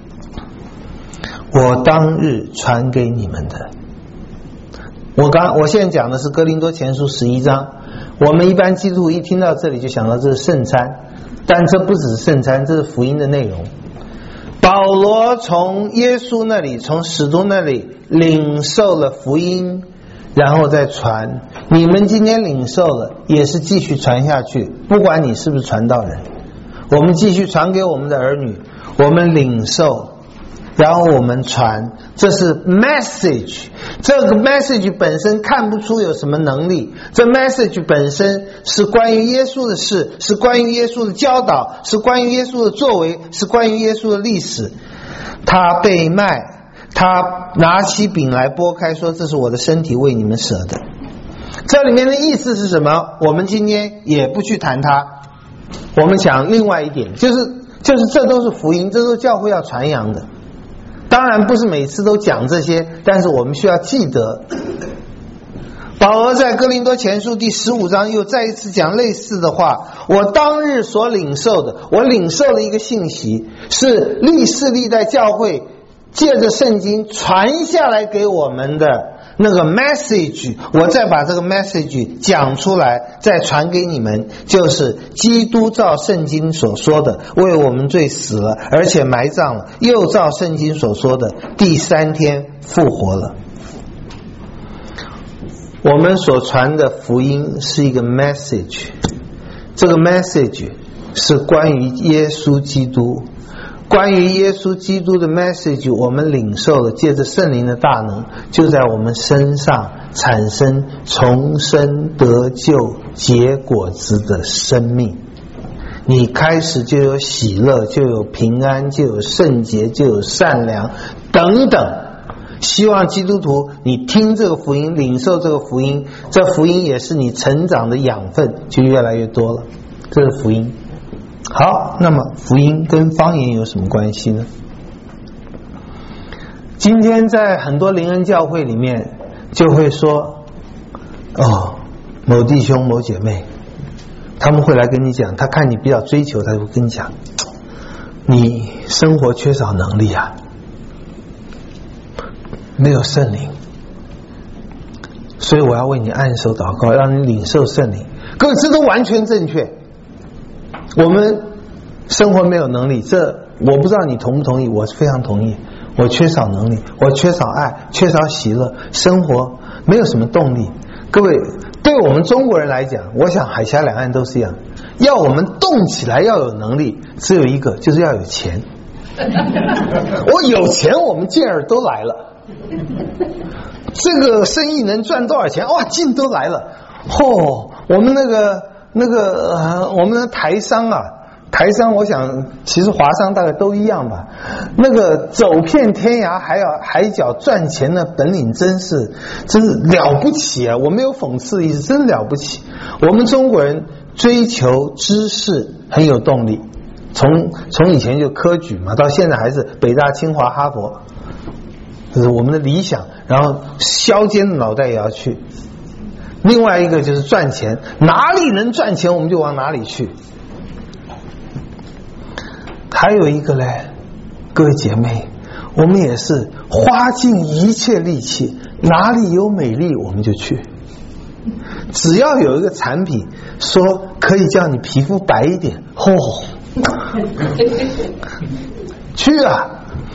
我当日传给你们的。我刚我现在讲的是哥林多前书十一章。我们一般基督徒一听到这里就想到这是圣餐，但这不只是圣餐，这是福音的内容。保罗从耶稣那里，从使徒那里领受了福音，然后再传。你们今天领受了，也是继续传下去，不管你是不是传道人，我们继续传给我们的儿女，我们领受，然后我们传，这是 message。 这个 message 本身看不出有什么能力，这 message 本身是关于耶稣的事，是关于耶稣的教导，是关于耶稣的作为，是关于耶稣的历史。他被卖，他拿起饼来拨开说，这是我的身体，为你们舍的。这里面的意思是什么？我们今天也不去谈它，我们讲另外一点，就是就是这都是福音，这都是教会要传扬的。当然不是每次都讲这些，但是我们需要记得。保罗在哥林多前书第十五章又再一次讲类似的话，我当日所领受的，我领受了一个信息，是历世历代教会借着圣经传下来给我们的那个 message， 我再把这个 message 讲出来，再传给你们，就是基督照圣经所说的，为我们罪死了，而且埋葬了，又照圣经所说的，第三天复活了。我们所传的福音是一个 message， 这个 message 是关于耶稣基督，关于耶稣基督的 message 我们领受了，借着圣灵的大能，就在我们身上产生重生得救结果子的生命。你开始就有喜乐，就有平安，就有圣洁，就有善良等等。希望基督徒你听这个福音，领受这个福音，这福音也是你成长的养分，就越来越多了。这是福音。好，那么福音跟方言有什么关系呢？今天在很多灵恩教会里面就会说，哦，某弟兄某姐妹，他们会来跟你讲，他看你比较追求，他会跟你讲，你生活缺少能力啊，没有圣灵，所以我要为你按手祷告，让你领受圣灵。各位，这都完全正确。我们生活没有能力，这我不知道你同不同意，我是非常同意。我缺少能力，我缺少爱，缺少喜乐，生活没有什么动力。各位，对我们中国人来讲，我想海峡两岸都是一样，要我们动起来要有能力，只有一个，就是要有钱。我有钱，我们劲儿都来了。这个生意能赚多少钱？哇，劲都来了。哦，我们那个那个、呃、我们的台商啊，台商我想其实华商大概都一样吧，那个走遍天涯还要海角赚钱的本领真是真是了不起啊！我没有讽刺的意思，真了不起。我们中国人追求知识很有动力， 从从以前就科举嘛，到现在还是北大、清华、哈佛，这是我们的理想。然后削尖的脑袋也要去。另外一个就是赚钱，哪里能赚钱我们就往哪里去。还有一个嘞，各位姐妹，我们也是花尽一切力气，哪里有美丽我们就去。只要有一个产品说可以叫你皮肤白一点，哦，去啊！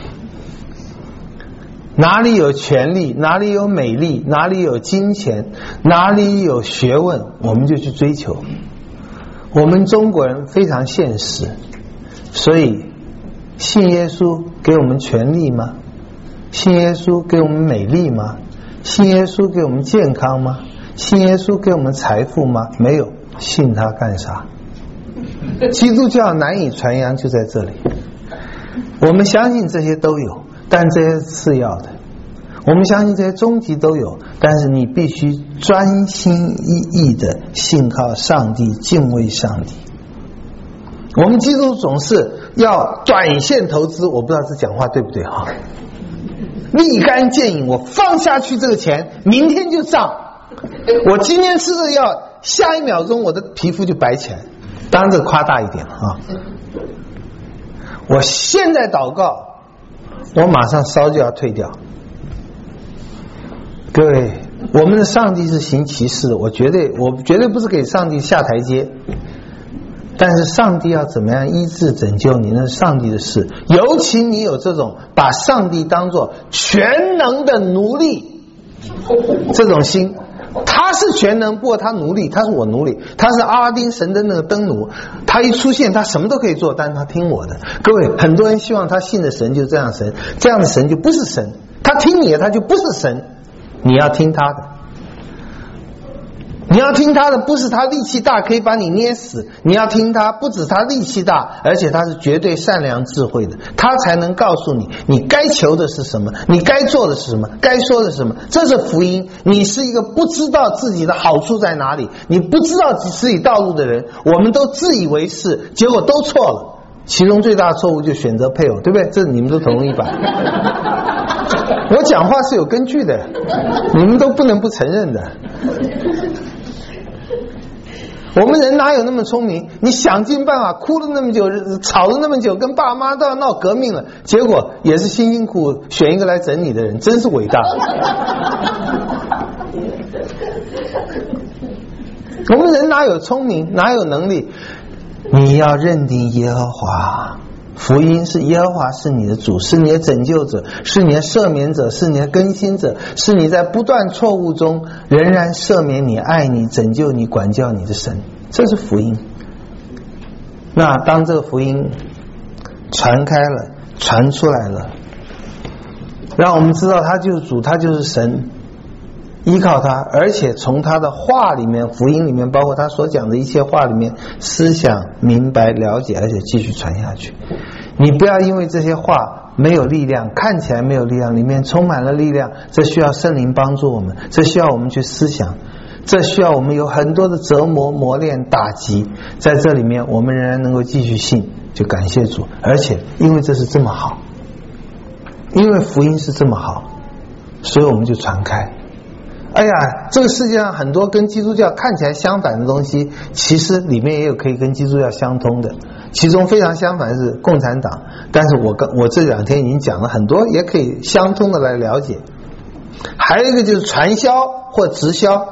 哪里有权力，哪里有美丽，哪里有金钱，哪里有学问，我们就去追求。我们中国人非常现实，所以信耶稣给我们权利吗？信耶稣给我们美丽吗？信耶稣给我们健康吗？信耶稣给我们财富吗？没有。信他干啥？基督教难以传扬就在这里。我们相信这些都有，但这些是次要的。我们相信这些终极都有，但是你必须专心一意的信靠上帝，敬畏上帝。我们基督总是要短线投资，我不知道这讲话对不对哈？立竿见影，我放下去这个钱，明天就涨。我今天吃的药，下一秒钟我的皮肤就白起来。当然这夸大一点了啊！我现在祷告，我马上烧就要退掉。各位，我们的上帝是行奇事的，我绝对我绝对不是给上帝下台阶。但是上帝要怎么样医治拯救你，那是上帝的事。尤其你有这种把上帝当作全能的奴隶这种心，他是全能，不过他奴隶，他是我奴隶，他是阿拉丁神灯那个灯奴，他一出现他什么都可以做，但是他听我的。各位，很多人希望他信的神就这样神，这样的神就不是神，他听你的他就不是神，你要听他的。你要听他的，不是他力气大可以把你捏死，你要听他，不止他力气大，而且他是绝对善良智慧的，他才能告诉你你该求的是什么，你该做的是什么，该说的是什么。这是福音。你是一个不知道自己的好处在哪里，你不知道自己道路的人，我们都自以为是，结果都错了。其中最大的错误就选择配偶，对不对？这你们都同意吧？我讲话是有根据的，你们都不能不承认的。我们人哪有那么聪明？你想尽办法，哭了那么久，吵了那么久，跟爸妈都要闹革命了，结果也是辛辛苦苦选一个来整你的人，真是伟大。我们人哪有聪明，哪有能力？你要认定耶和华，福音是耶和华是你的主，是你的拯救者，是你的赦免者，是你的更新者，是你在不断错误中仍然赦免你、爱你、拯救你、管教你的神。这是福音。那当这个福音传开了，传出来了，让我们知道他就是主，他就是神，依靠他，而且从他的话里面，福音里面，包括他所讲的一切话里面，思想明白了解，而且继续传下去。你不要因为这些话没有力量，看起来没有力量，里面充满了力量，这需要圣灵帮助我们，这需要我们去思想，这需要我们有很多的折磨、磨练、打击，在这里面我们仍然能够继续信，就感谢主。而且因为这是这么好，因为福音是这么好，所以我们就传开。哎呀，这个世界上很多跟基督教看起来相反的东西，其实里面也有可以跟基督教相通的。其中非常相反是共产党，但是我跟我这两天已经讲了很多也可以相通的来了解。还有一个就是传销或直销，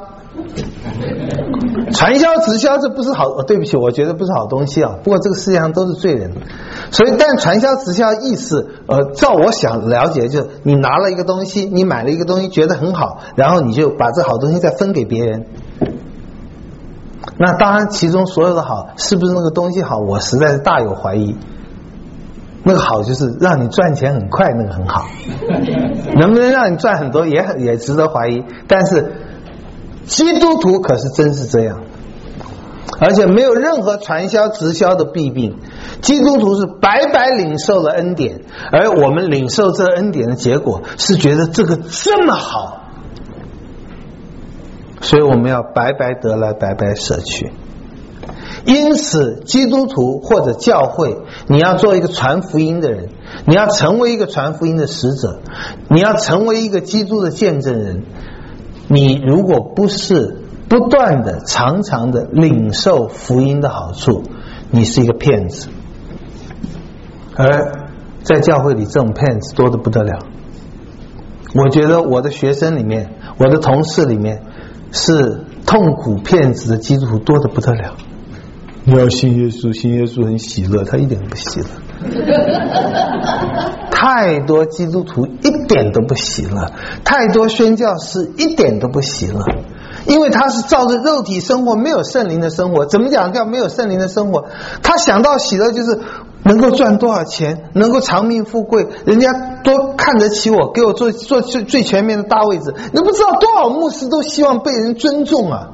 传销直销这不是好，对不起，我觉得不是好东西啊。不过这个世界上都是罪人，所以但传销直销意思，呃，照我想了解，就是你拿了一个东西，你买了一个东西觉得很好，然后你就把这好东西再分给别人。那当然其中所有的好是不是那个东西好，我实在是大有怀疑。那个好就是让你赚钱很快，那个很好，能不能让你赚很多也也值得怀疑。但是基督徒可是真是这样，而且没有任何传销直销的弊病。基督徒是白白领受了恩典，而我们领受这恩典的结果是觉得这个这么好，所以我们要白白得来白白舍去。 因此基督徒或者教会，你要做一个传福音的人，你要成为一个传福音的使者，你要成为一个基督的见证人。你如果不是不断的常常的领受福音的好处，你是一个骗子。而在教会里这种骗子多得不得了。我觉得我的学生里面，我的同事里面，是痛苦骗子的基督徒多得不得了。你要信耶稣，信耶稣很喜乐，他一点都不喜乐。太多基督徒一点都不喜乐，太多宣教士一点都不喜乐，因为他是照着肉体生活，没有圣灵的生活。怎么讲叫没有圣灵的生活？他想到喜乐就是能够赚多少钱，能够长命富贵，人家多看得起我，给我做做最最全面的大位置。你不知道多少牧师都希望被人尊重啊，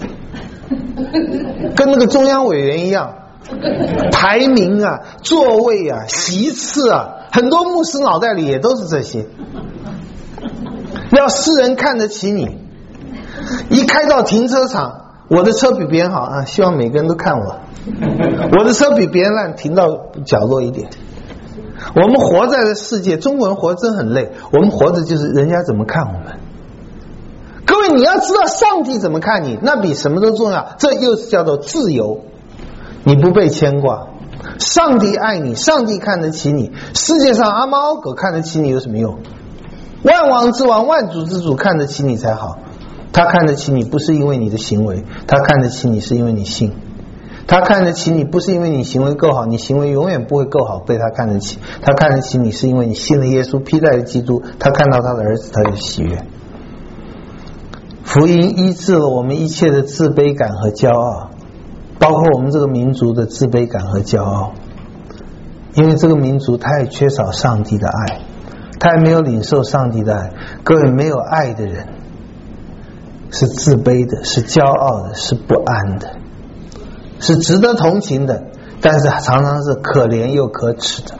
跟那个中央委员一样，排名啊，座位啊，席次啊，很多牧师脑袋里也都是这些。要世人看得起你，一开到停车场，我的车比别人好啊，希望每个人都看我。我的车比别人烂，停到角落一点。我们活在的世界，中国人活真很累，我们活的就是人家怎么看我们。各位，你要知道上帝怎么看你，那比什么都重要。这又是叫做自由，你不被牵挂。上帝爱你，上帝看得起你，世界上阿猫阿狗看得起你有什么用？万王之王，万主之主看得起你才好。他看得起你不是因为你的行为，他看得起你是因为你信。他看得起你不是因为你行为够好，你行为永远不会够好被他看得起。他看得起你是因为你信了耶稣，披戴了基督，他看到他的儿子他就喜悦。福音医治了我们一切的自卑感和骄傲，包括我们这个民族的自卑感和骄傲。因为这个民族太缺少上帝的爱，太没有领受上帝的爱。各位，没有爱的人是自卑的，是骄傲的，是不安的，是值得同情的，但是常常是可怜又可耻的。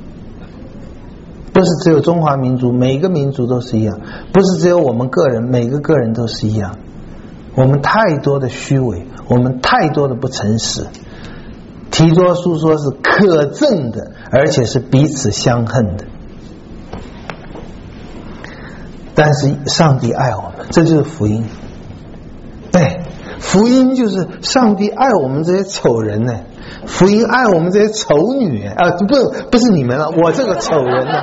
不是只有中华民族，每个民族都是一样，不是只有我们个人，每个个人都是一样。我们太多的虚伪，我们太多的不诚实。提多书说是可憎的，而且是彼此相恨的。但是上帝爱我们，这就是福音。对，福音就是上帝爱我们这些丑人呢，福音爱我们这些丑女啊，不不是你们了，我这个丑人呢，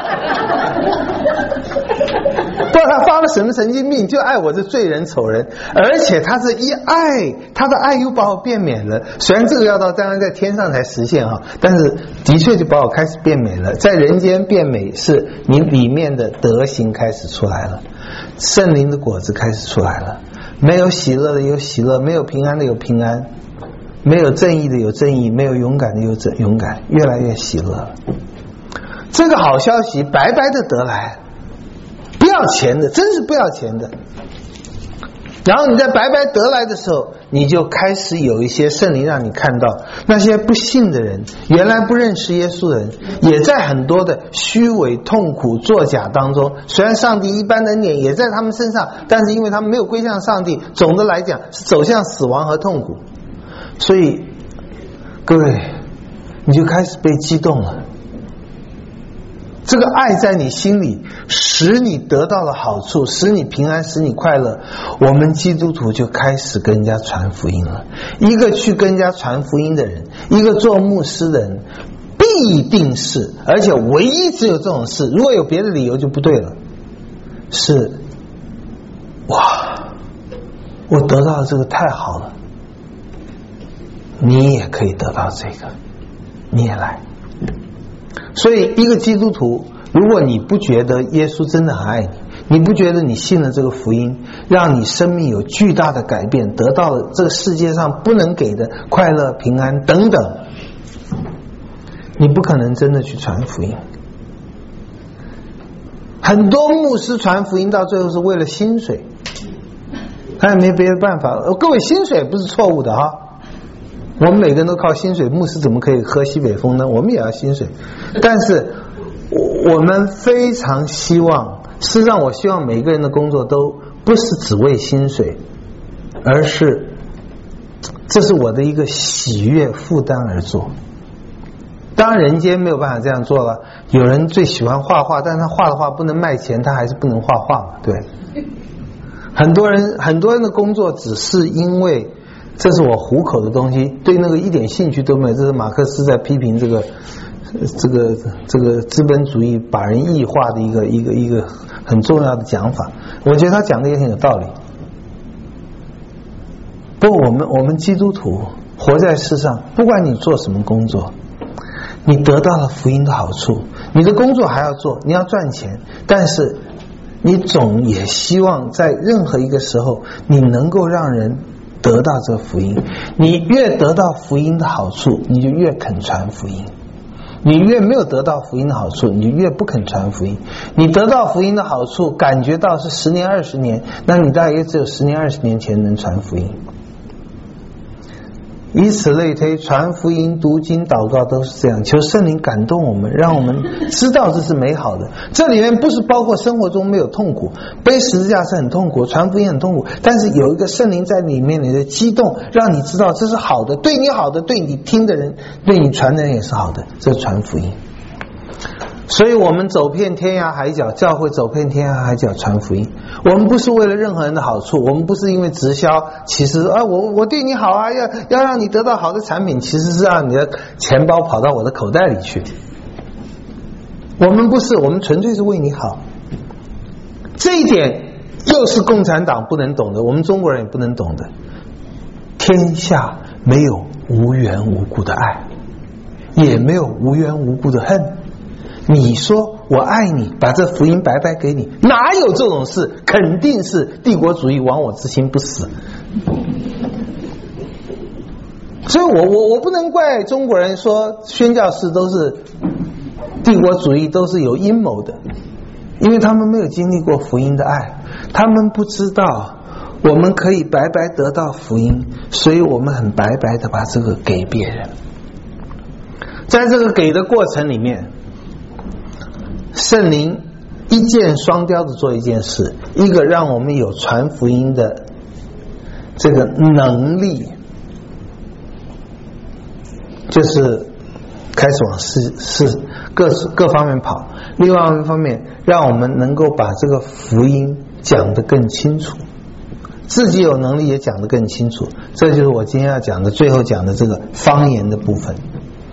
不知道他发了什么神经病，就爱我这罪人丑人，而且他是一爱，他的爱又把我变美了。虽然这个要到当然在天上才实现哈，但是的确就把我开始变美了。在人间变美，是你里面的德行开始出来了，圣灵的果子开始出来了。没有喜乐的有喜乐，没有平安的有平安，没有正义的有正义，没有勇敢的有勇敢，越来越喜乐了。这个好消息白白的得来，不要钱的，真是不要钱的。然后你在白白得来的时候，你就开始有一些圣灵让你看到，那些不信的人，原来不认识耶稣的人，也在很多的虚伪、痛苦、作假当中。虽然上帝一般的脸也在他们身上，但是因为他们没有归向上帝，总的来讲是走向死亡和痛苦。所以各位，你就开始被激动了。这个爱在你心里，使你得到了好处，使你平安，使你快乐。我们基督徒就开始跟人家传福音了。一个去跟人家传福音的人，一个做牧师的人，必定是，而且唯一只有这种事，如果有别的理由就不对了。是，哇，我得到这个太好了，你也可以得到这个，你也来。所以一个基督徒，如果你不觉得耶稣真的很爱你，你不觉得你信了这个福音，让你生命有巨大的改变，得到了这个世界上不能给的快乐、平安等等，你不可能真的去传福音。很多牧师传福音到最后是为了薪水，他也没别的办法。各位，薪水不是错误的哈，我们每个人都靠薪水，牧师怎么可以喝西北风呢？我们也要薪水。但是我们非常希望，事实上我希望每个人的工作都不是只为薪水，而是这是我的一个喜悦负担而做。当然人间没有办法这样做了，有人最喜欢画画，但他画的画不能卖钱，他还是不能画画嘛，对。很多人很多人的工作只是因为这是我糊口的东西，对那个一点兴趣都没有。这是马克思在批评这个这个这个资本主义把人异化的一个一个一个很重要的讲法。我觉得他讲的也很有道理。不过我们我们基督徒活在世上，不管你做什么工作，你得到了福音的好处，你的工作还要做，你要赚钱，但是你总也希望在任何一个时候你能够让人得到这个福音。你越得到福音的好处，你就越肯传福音。你越没有得到福音的好处，你就越不肯传福音。你得到福音的好处感觉到是十年二十年，那你大概也只有十年二十年前能传福音。以此类推，传福音、读经、祷告都是这样，求圣灵感动我们，让我们知道这是美好的。这里面不是包括生活中没有痛苦，背十字架是很痛苦，传福音很痛苦，但是有一个圣灵在里面，你的激动让你知道这是好的，对你好的，对你听的人，对你传的人也是好的，这是传福音。所以我们走遍天涯海角，教会走遍天涯海角传福音。我们不是为了任何人的好处，我们不是因为直销，其实啊，我我对你好啊，要要让你得到好的产品，其实是让你的钱包跑到我的口袋里去。我们不是，我们纯粹是为你好。这一点又是共产党不能懂的，我们中国人也不能懂的。天下没有无缘无故的爱，也没有无缘无故的恨。你说我爱你，把这福音白白给你，哪有这种事？肯定是帝国主义亡我之心不死。所以我我我不能怪中国人说宣教士都是帝国主义，都是有阴谋的，因为他们没有经历过福音的爱，他们不知道我们可以白白得到福音，所以我们很白白的把这个给别人。在这个给的过程里面，圣灵一箭双雕的做一件事，一个让我们有传福音的这个能力，就是开始往事事各各方面跑；另外一方面，让我们能够把这个福音讲得更清楚，自己有能力也讲得更清楚。这就是我今天要讲的最后讲的这个方言的部分。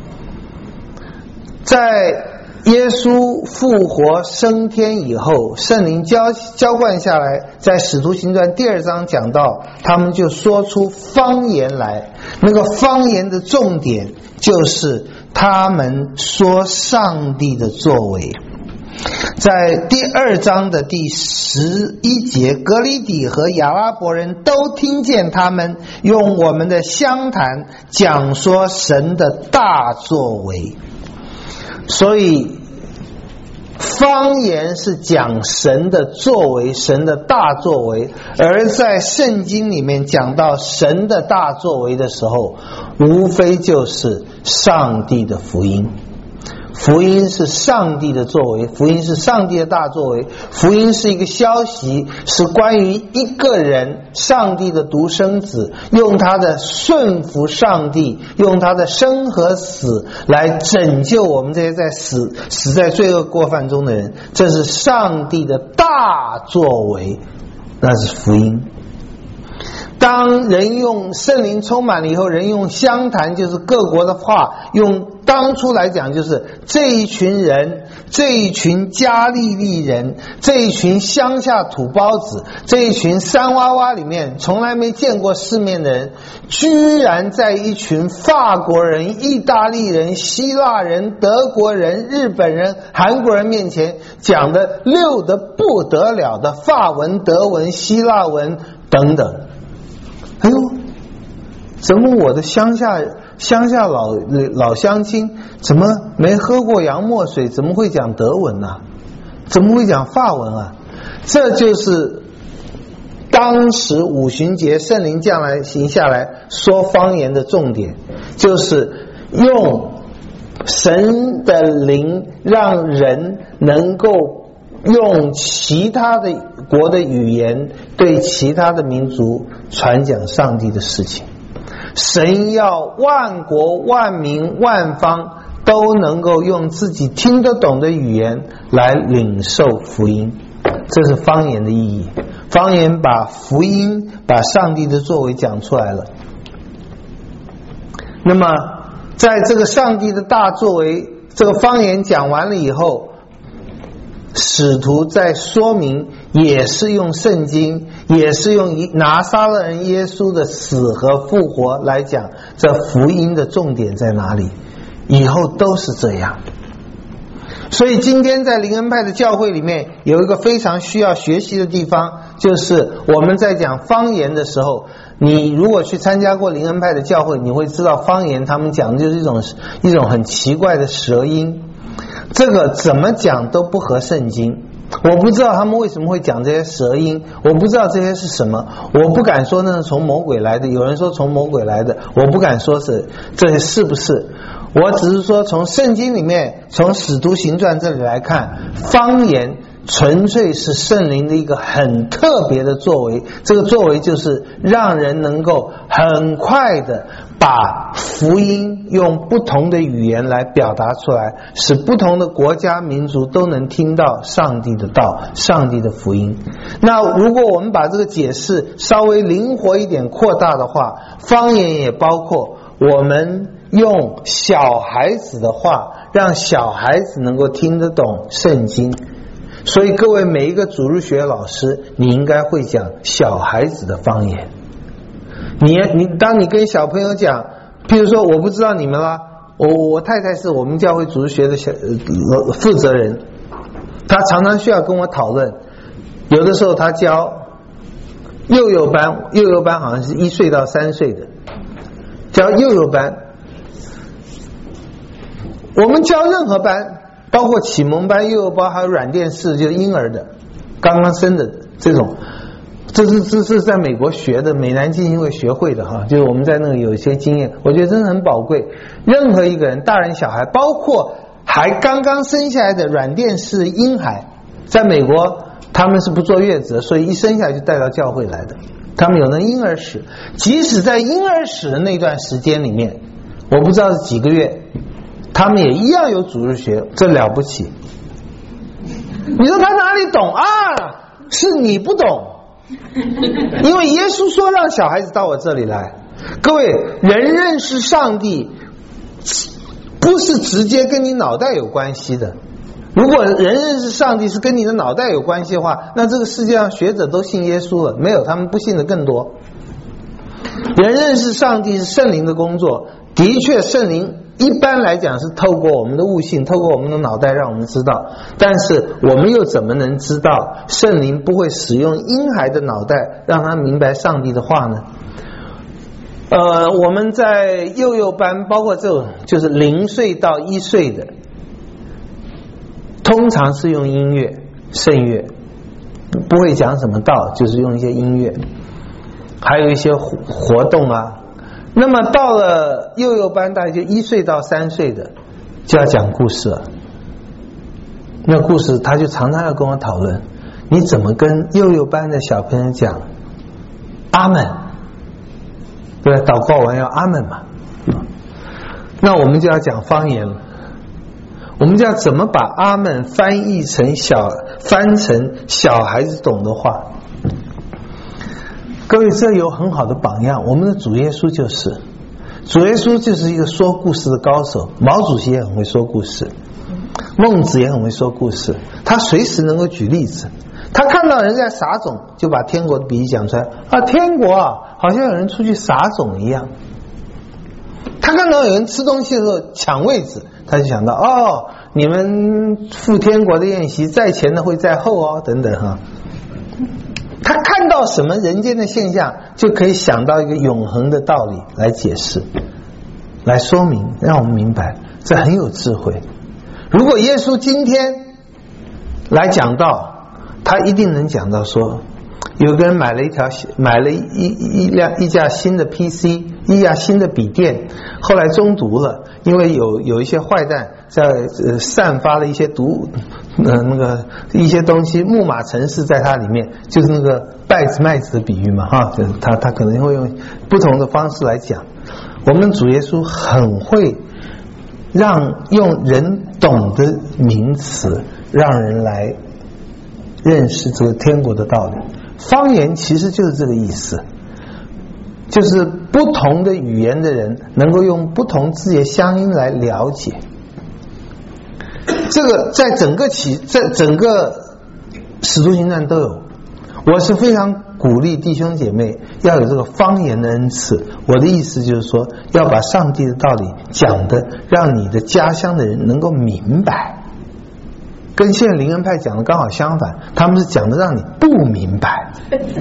在耶稣复活升天以后，圣灵浇浇灌下来，在使徒行传第二章讲到，他们就说出方言来。那个方言的重点就是他们说上帝的作为。在第二章的第十一节，革哩底和亚拉伯人都听见他们用我们的乡谈讲说神的大作为。所以方言是讲神的作为，神的大作为。而在圣经里面讲到神的大作为的时候，无非就是上帝的福音。福音是上帝的作为，福音是上帝的大作为，福音是一个消息，是关于一个人，上帝的独生子，用他的顺服上帝，用他的生和死来拯救我们这些在死死在罪恶过犯中的人。这是上帝的大作为，那是福音。当人用圣灵充满了以后，人用乡谈，就是各国的话，用当初来讲就是这一群人，这一群加利利人，这一群乡下土包子，这一群山洼洼里面从来没见过世面的人，居然在一群法国人、意大利人、希腊人、德国人、日本人、韩国人面前讲的溜得不得了的法文、德文、希腊文等等。哎呦，怎么我的乡下乡下老老乡亲怎么没喝过洋墨水，怎么会讲德文呢、啊？怎么会讲法文啊？这就是当时五旬节圣灵降来行下来说方言的重点，就是用神的灵让人能够用其他的国的语言对其他的民族传讲上帝的事情。 神要万国万民万方都能够用自己听得懂的语言来领受福音，这是方言的意义。方言把福音把上帝的作为讲出来了。那么在这个上帝的大作为，这个方言讲完了以后，使徒在说明，也是用圣经，也是用拿撒勒人耶稣的死和复活来讲这福音的重点在哪里，以后都是这样。所以今天在灵恩派的教会里面有一个非常需要学习的地方，就是我们在讲方言的时候，你如果去参加过灵恩派的教会，你会知道方言他们讲的就是一种一种很奇怪的舌音，这个怎么讲都不合圣经。我不知道他们为什么会讲这些舌音，我不知道这些是什么，我不敢说那是从魔鬼来的，有人说从魔鬼来的，我不敢说是这些是不是，我只是说从圣经里面，从使徒行传这里来看，方言纯粹是圣灵的一个很特别的作为，这个作为就是让人能够很快的把福音用不同的语言来表达出来，使不同的国家民族都能听到上帝的道，上帝的福音。那如果我们把这个解释稍微灵活一点扩大的话，方言也包括我们用小孩子的话，让小孩子能够听得懂圣经。所以各位每一个主日学老师，你应该会讲小孩子的方言。你你当你跟小朋友讲，譬如说我不知道你们啦，我我太太是我们教会主日学的小、呃、负责人，她常常需要跟我讨论。有的时候她教幼幼班，幼幼班好像是一岁到三岁的，教幼幼班。我们教任何班，包括启蒙班、幼幼班，还有软电视，就是婴儿的刚刚生的这种，这是这是在美国学的，美南基金会学会的哈，就是我们在那个有一些经验，我觉得真的很宝贵。任何一个人，大人小孩，包括还刚刚生下来的软电视婴孩，在美国他们是不坐月子，所以一生下来就带到教会来的，他们有那婴儿室。即使在婴儿室的那段时间里面，我不知道是几个月，他们也一样有主日学，这了不起。你说他哪里懂啊？是你不懂。因为耶稣说让小孩子到我这里来。各位，人认识上帝不是直接跟你脑袋有关系的。如果人认识上帝是跟你的脑袋有关系的话，那这个世界上学者都信耶稣了，没有他们不信的更多。人认识上帝是圣灵的工作，的确圣灵一般来讲是透过我们的悟性，透过我们的脑袋让我们知道，但是我们又怎么能知道圣灵不会使用婴孩的脑袋让他明白上帝的话呢？呃，我们在幼幼班，包括这种就是零岁到一岁的，通常是用音乐圣乐，不会讲什么道，就是用一些音乐，还有一些活动啊。那么到了幼幼班，大概就一岁到三岁的就要讲故事了。那故事他就常常要跟我讨论，你怎么跟幼幼班的小朋友讲阿们？对，祷告完要阿们嘛。那我们就要讲方言了，我们就要怎么把阿们翻译成小翻成小孩子懂的话。各位，这有很好的榜样，我们的主耶稣就是，主耶稣就是一个说故事的高手。毛主席也很会说故事，孟子也很会说故事，他随时能够举例子。他看到人在撒种，就把天国的比喻讲出来啊，天国啊，好像有人出去撒种一样。他看到有人吃东西的时候抢位置，他就想到哦，你们赴天国的宴席，在前的会在后哦，等等哈。他看到什么人间的现象，就可以想到一个永恒的道理来解释，来说明，让我们明白，这很有智慧。如果耶稣今天来讲道，他一定能讲到说，有个人买了一条买了一一辆一架新的 P C， 一架新的笔电，后来中毒了，因为有有一些坏蛋在、呃、散发了一些毒呃那个一些东西，木马程式在它里面，就是那个稗子麦子的比喻嘛哈，就是他他可能会用不同的方式来讲。 我们主耶稣很会让用人懂的名词让人来认识这个天国的道理。方言其实就是这个意思，就是不同的语言的人能够用不同字节相应来了解。这个在整个起在整个使徒行传都有。我是非常鼓励弟兄姐妹要有这个方言的恩赐。我的意思就是说，要把上帝的道理讲的让你的家乡的人能够明白，跟现在灵恩派讲的刚好相反，他们是讲的让你不明白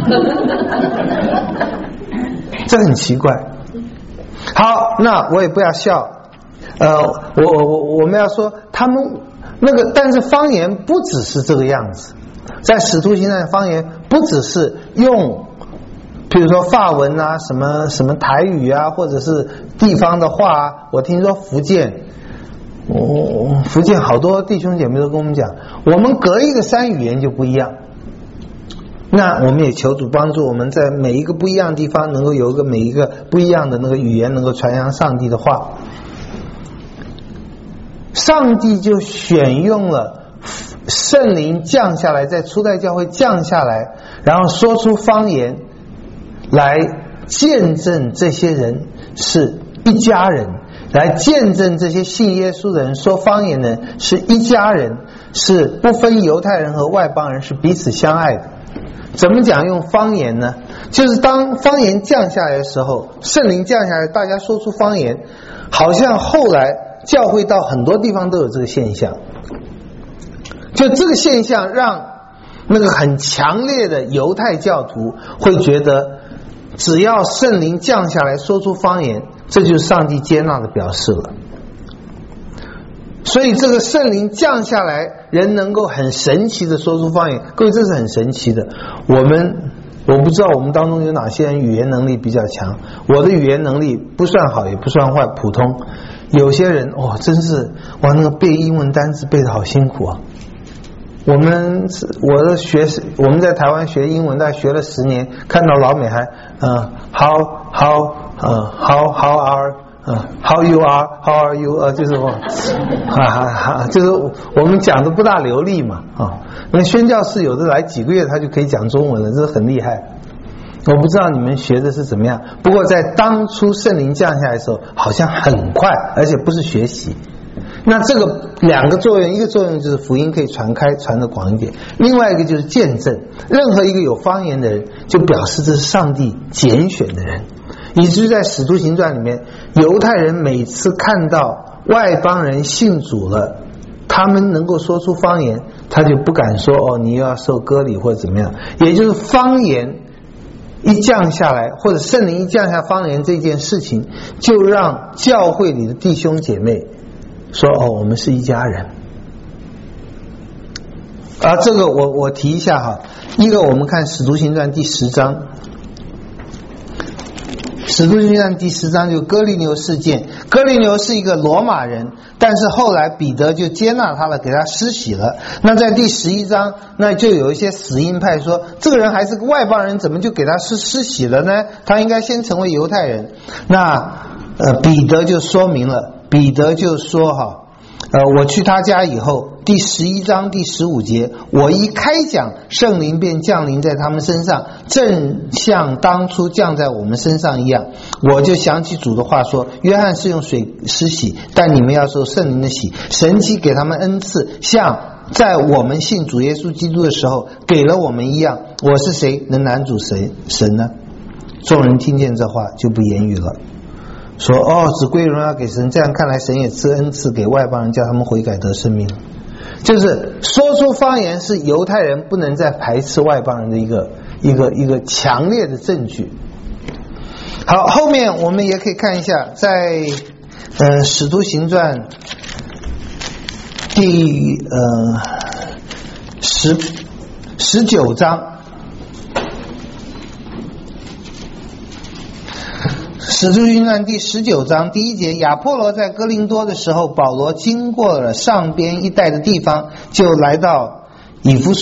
这很奇怪。好，那我也不要笑，呃，我我我们要说他们那个，但是方言不只是这个样子。在使徒行传方言不只是用比如说法文啊，什么什么台语啊，或者是地方的话啊。我听说福建哦，福建好多弟兄姐妹都跟我们讲，我们隔一个山语言就不一样。那我们也求主帮助我们在每一个不一样的地方能够有一个每一个不一样的那个语言能够传扬上帝的话。上帝就选用了圣灵降下来，在初代教会降下来，然后说出方言来见证这些人是一家人，来见证这些信耶稣的人说方言的人是一家人，是不分犹太人和外邦人，是彼此相爱的。怎么讲用方言呢？就是当方言降下来的时候，圣灵降下来，大家说出方言，好像后来教会到很多地方都有这个现象。就这个现象让那个很强烈的犹太教徒会觉得，只要圣灵降下来说出方言，这就是上帝接纳的表示了。所以这个圣灵降下来，人能够很神奇的说出方言，各位这是很神奇的。我们我不知道我们当中有哪些人语言能力比较强，我的语言能力不算好也不算坏，普通。有些人哇、哦，真是哇，那个背英文单词背得好辛苦啊。我们我的学我们在台湾学英文，大概学了十年，看到老美还嗯 how how 嗯 how how are 嗯 how you are how are you 呃就是我哈哈哈，就是我们讲的不大流利嘛啊。那宣教士有的来几个月他就可以讲中文了，这是很厉害。我不知道你们学的是怎么样，不过在当初圣灵降下来的时候，好像很快，而且不是学习。那这个两个作用，一个作用就是福音可以传开，传得广一点；另外一个就是见证。任何一个有方言的人，就表示这是上帝拣选的人。以至于在使徒行传里面，犹太人每次看到外邦人信主了，他们能够说出方言，他就不敢说哦，你又要受割礼或者怎么样。也就是方言一降下来，或者圣灵一降下方言这件事情，就让教会里的弟兄姐妹说哦，我们是一家人。啊，这个我我提一下哈。一个我们看使徒行传第十章，使徒行传第十章就哥利牛事件。哥利牛是一个罗马人，但是后来彼得就接纳他了，给他施洗了。那在第十一章，那就有一些死硬派说，这个人还是个外邦人，怎么就给他施施洗了呢？他应该先成为犹太人。那呃，彼得就说明了。彼得就说哈，呃，我去他家以后，第十一章第十五节，我一开讲，圣灵便降临在他们身上，正像当初降在我们身上一样。我就想起主的话说，约翰是用水施洗，但你们要受圣灵的洗。神迹给他们恩赐，像在我们信主耶稣基督的时候给了我们一样。我是谁能拦阻谁神呢？众人听见这话就不言语了，说哦，只归荣耀给神。这样看来，神也赐恩赐给外邦人，叫他们悔改得生命。就是说出方言是犹太人不能再排斥外邦人的一个一个一个强烈的证据。好，后面我们也可以看一下，在呃使徒行传第呃十十九章。使徒行传第十九章第一节，亚波罗在哥林多的时候，保罗经过了上边一带的地方，就来到以弗所。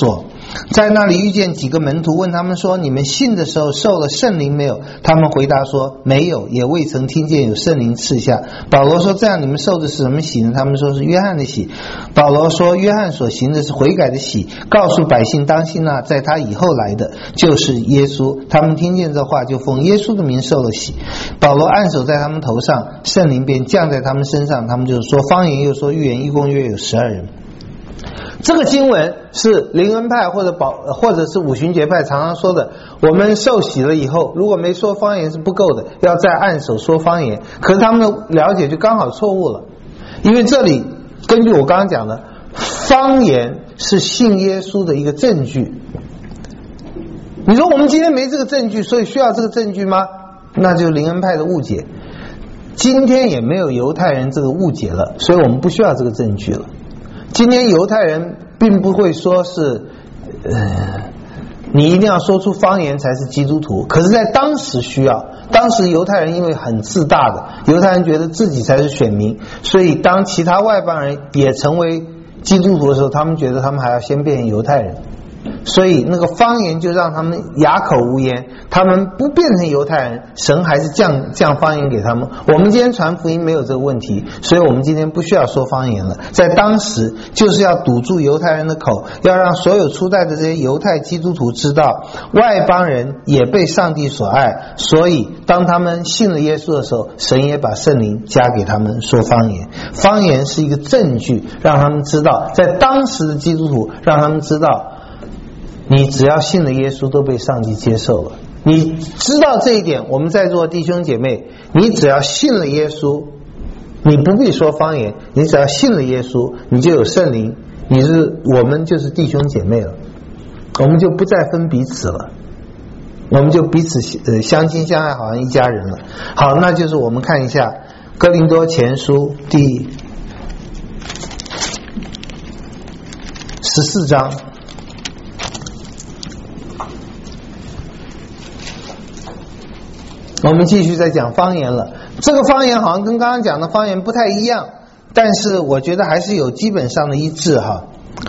在那里遇见几个门徒，问他们说：你们信的时候受了圣灵没有？他们回答说：没有，也未曾听见有圣灵赐下。保罗说：这样你们受的是什么洗呢？他们说是约翰的洗。保罗说：约翰所行的是悔改的洗，告诉百姓当信那在他以后来的就是耶稣。他们听见这话，就奉耶稣的名受了洗。保罗按手在他们头上，圣灵便降在他们身上，他们就说方言又说预言，一共约有十二人。这个经文是灵恩派或者保或者是五旬节派常常说的，我们受洗了以后如果没说方言是不够的，要再按手说方言。可是他们的了解就刚好错误了，因为这里根据我刚刚讲的，方言是信耶稣的一个证据。你说我们今天没这个证据，所以需要这个证据吗？那就是灵恩派的误解。今天也没有犹太人这个误解了，所以我们不需要这个证据了。今天犹太人并不会说是呃，你一定要说出方言才是基督徒，可是在当时需要。当时犹太人因为很自大的，犹太人觉得自己才是选民，所以当其他外邦人也成为基督徒的时候，他们觉得他们还要先变成犹太人，所以那个方言就让他们哑口无言。他们不变成犹太人，神还是降降方言给他们。我们今天传福音没有这个问题，所以我们今天不需要说方言了。在当时就是要堵住犹太人的口，要让所有初代的这些犹太基督徒知道外邦人也被上帝所爱，所以当他们信了耶稣的时候，神也把圣灵加给他们说方言。方言是一个证据，让他们知道，在当时的基督徒让他们知道，你只要信了耶稣都被上帝接受了。你知道这一点，我们在座的弟兄姐妹，你只要信了耶稣，你不必说方言，你只要信了耶稣，你就有圣灵，你是我们就是弟兄姐妹了，我们就不再分彼此了，我们就彼此呃相亲相爱，好像一家人了。好，那就是我们看一下哥林多前书第十四章。我们继续在讲方言了。这个方言好像跟刚刚讲的方言不太一样，但是我觉得还是有基本上的一致哈。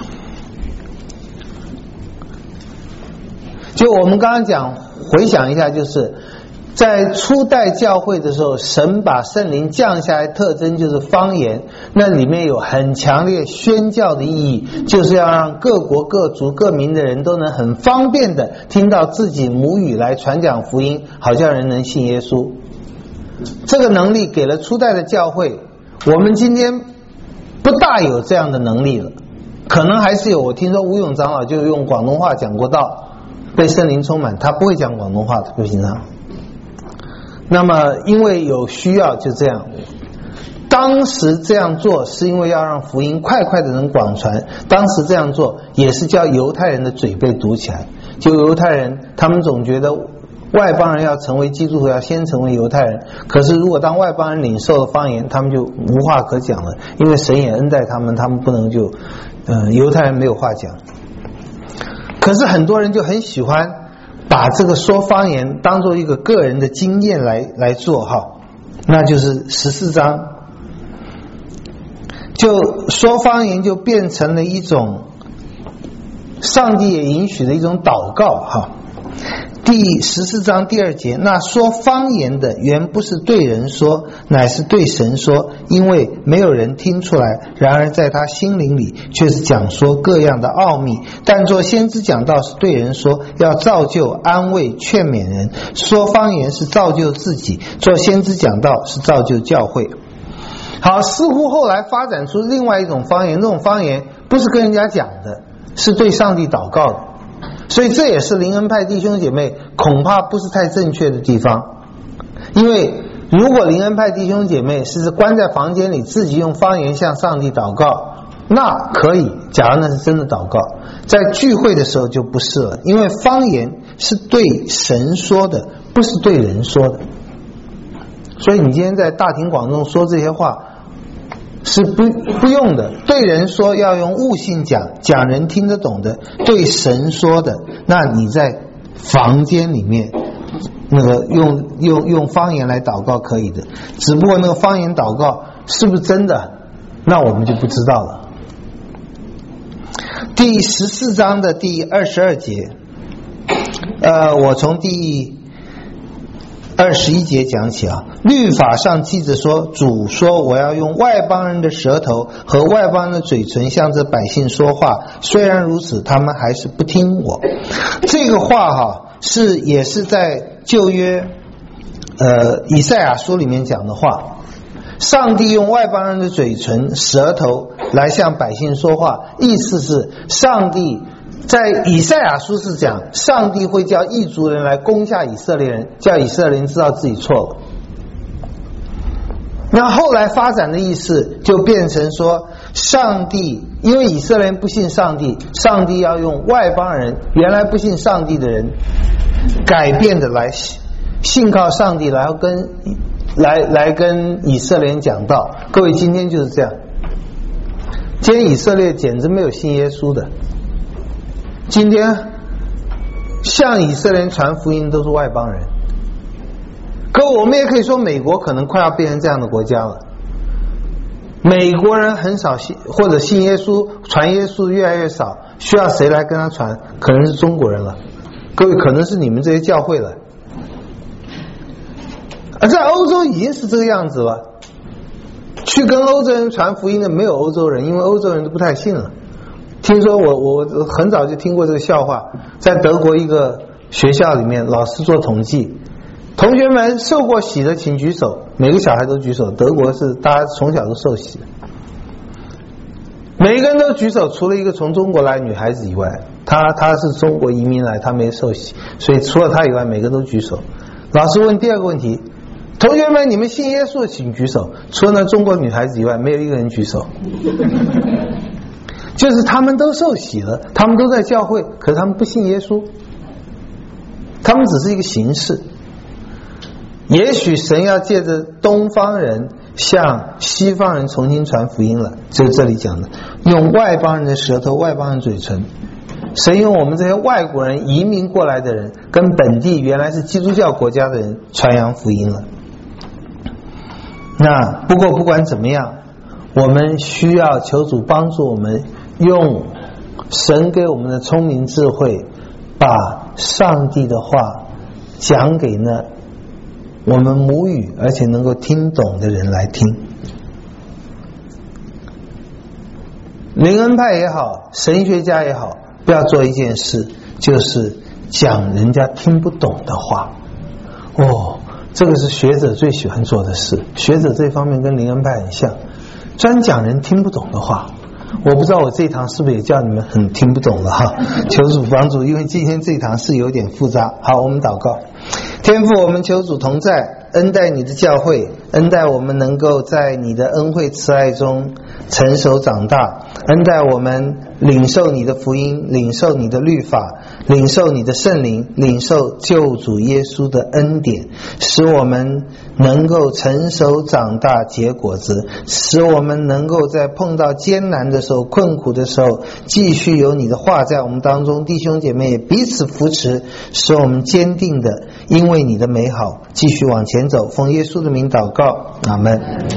就我们刚刚讲，回想一下，就是在初代教会的时候，神把圣灵降下来，特征就是方言，那里面有很强烈宣教的意义，就是要让各国各族各民的人都能很方便的听到自己母语来传讲福音，好叫人能信耶稣。这个能力给了初代的教会，我们今天不大有这样的能力了，可能还是有。我听说吴永长老就用广东话讲过道，被圣灵充满，他不会讲广东话的，各位先生。那么因为有需要就这样，当时这样做是因为要让福音快快的能广传，当时这样做也是叫犹太人的嘴被堵起来。就犹太人他们总觉得外邦人要成为基督徒要先成为犹太人，可是如果当外邦人领受了方言，他们就无话可讲了，因为神也恩待他们，他们不能就呃犹太人没有话讲。可是很多人就很喜欢把这个说方言当做一个个人的经验来来做哈，那就是十四章，就说方言就变成了一种上帝也允许的一种祷告哈。第十四章第二节，那说方言的原不是对人说，乃是对神说，因为没有人听出来，然而在他心灵里却是讲说各样的奥秘。但做先知讲道是对人说，要造就安慰劝勉人；说方言是造就自己，做先知讲道是造就教会。好，似乎后来发展出另外一种方言，这种方言不是跟人家讲的，是对上帝祷告的。所以这也是灵恩派弟兄姐妹恐怕不是太正确的地方。因为如果灵恩派弟兄姐妹是关在房间里自己用方言向上帝祷告，那可以，假如那是真的祷告。在聚会的时候就不是了，因为方言是对神说的，不是对人说的。所以你今天在大庭广众说这些话是不不用的，对人说要用悟性讲，讲人听得懂的；对神说的，那你在房间里面那个用用用方言来祷告可以的，只不过那个方言祷告是不是真的，那我们就不知道了。 第十四章的第二十二节，呃，我从第二十一节讲起啊。律法上记着说，主说我要用外邦人的舌头和外邦人的嘴唇向着百姓说话，虽然如此，他们还是不听我。这个话哈、啊、是也是在旧约呃以赛亚书里面讲的话。上帝用外邦人的嘴唇、舌头来向百姓说话，意思是上帝在以赛亚书是讲，上帝会叫异族人来攻下以色列人，叫以色列人知道自己错了。那后来发展的意思就变成说，上帝因为以色列人不信上帝，上帝要用外邦人，原来不信上帝的人改变的来信靠上帝，来跟来来跟以色列人讲道。各位，今天就是这样，今天以色列简直没有信耶稣的，今天向以色列人传福音都是外邦人。可我们也可以说，美国可能快要变成这样的国家了。美国人很少信，或者信耶稣、传耶稣越来越少，需要谁来跟他传？可能是中国人了。各位，可能是你们这些教会了。而在欧洲已经是这个样子了，去跟欧洲人传福音的没有欧洲人，因为欧洲人都不太信了。听说我我很早就听过这个笑话，在德国一个学校里面，老师做统计，同学们受过洗的请举手，每个小孩都举手。德国是大家从小都受洗的，每一个人都举手，除了一个从中国来女孩子以外，她她是中国移民来，她没受洗，所以除了她以外，每个都举手。老师问第二个问题，同学们，你们信耶稣请举手，除了那中国女孩子以外，没有一个人举手。就是他们都受洗了，他们都在教会，可是他们不信耶稣，他们只是一个形式。也许神要借着东方人向西方人重新传福音了，就是这里讲的，用外邦人的舌头、外邦人的嘴唇。神用我们这些外国人移民过来的人，跟本地原来是基督教国家的人传扬福音了。那不过不管怎么样，我们需要求主帮助我们，用神给我们的聪明智慧，把上帝的话讲给那我们母语而且能够听懂的人来听。灵恩派也好，神学家也好，不要做一件事，就是讲人家听不懂的话。哦，这个是学者最喜欢做的事，学者这方面跟灵恩派很像，专讲人听不懂的话。我不知道我这一堂是不是也叫你们很听不懂了哈？求主帮助，因为今天这一堂是有点复杂。好，我们祷告。天父，我们求主同在，恩待你的教会，恩待我们能够在你的恩惠慈爱中成熟长大，恩待我们领受你的福音，领受你的律法，领受你的圣灵，领受救主耶稣的恩典，使我们能够成熟长大结果子，使我们能够在碰到艰难的时候、困苦的时候，继续有你的话在我们当中。弟兄姐妹也彼此扶持，使我们坚定的因为你的美好继续往前走。奉耶稣的名祷告，阿们。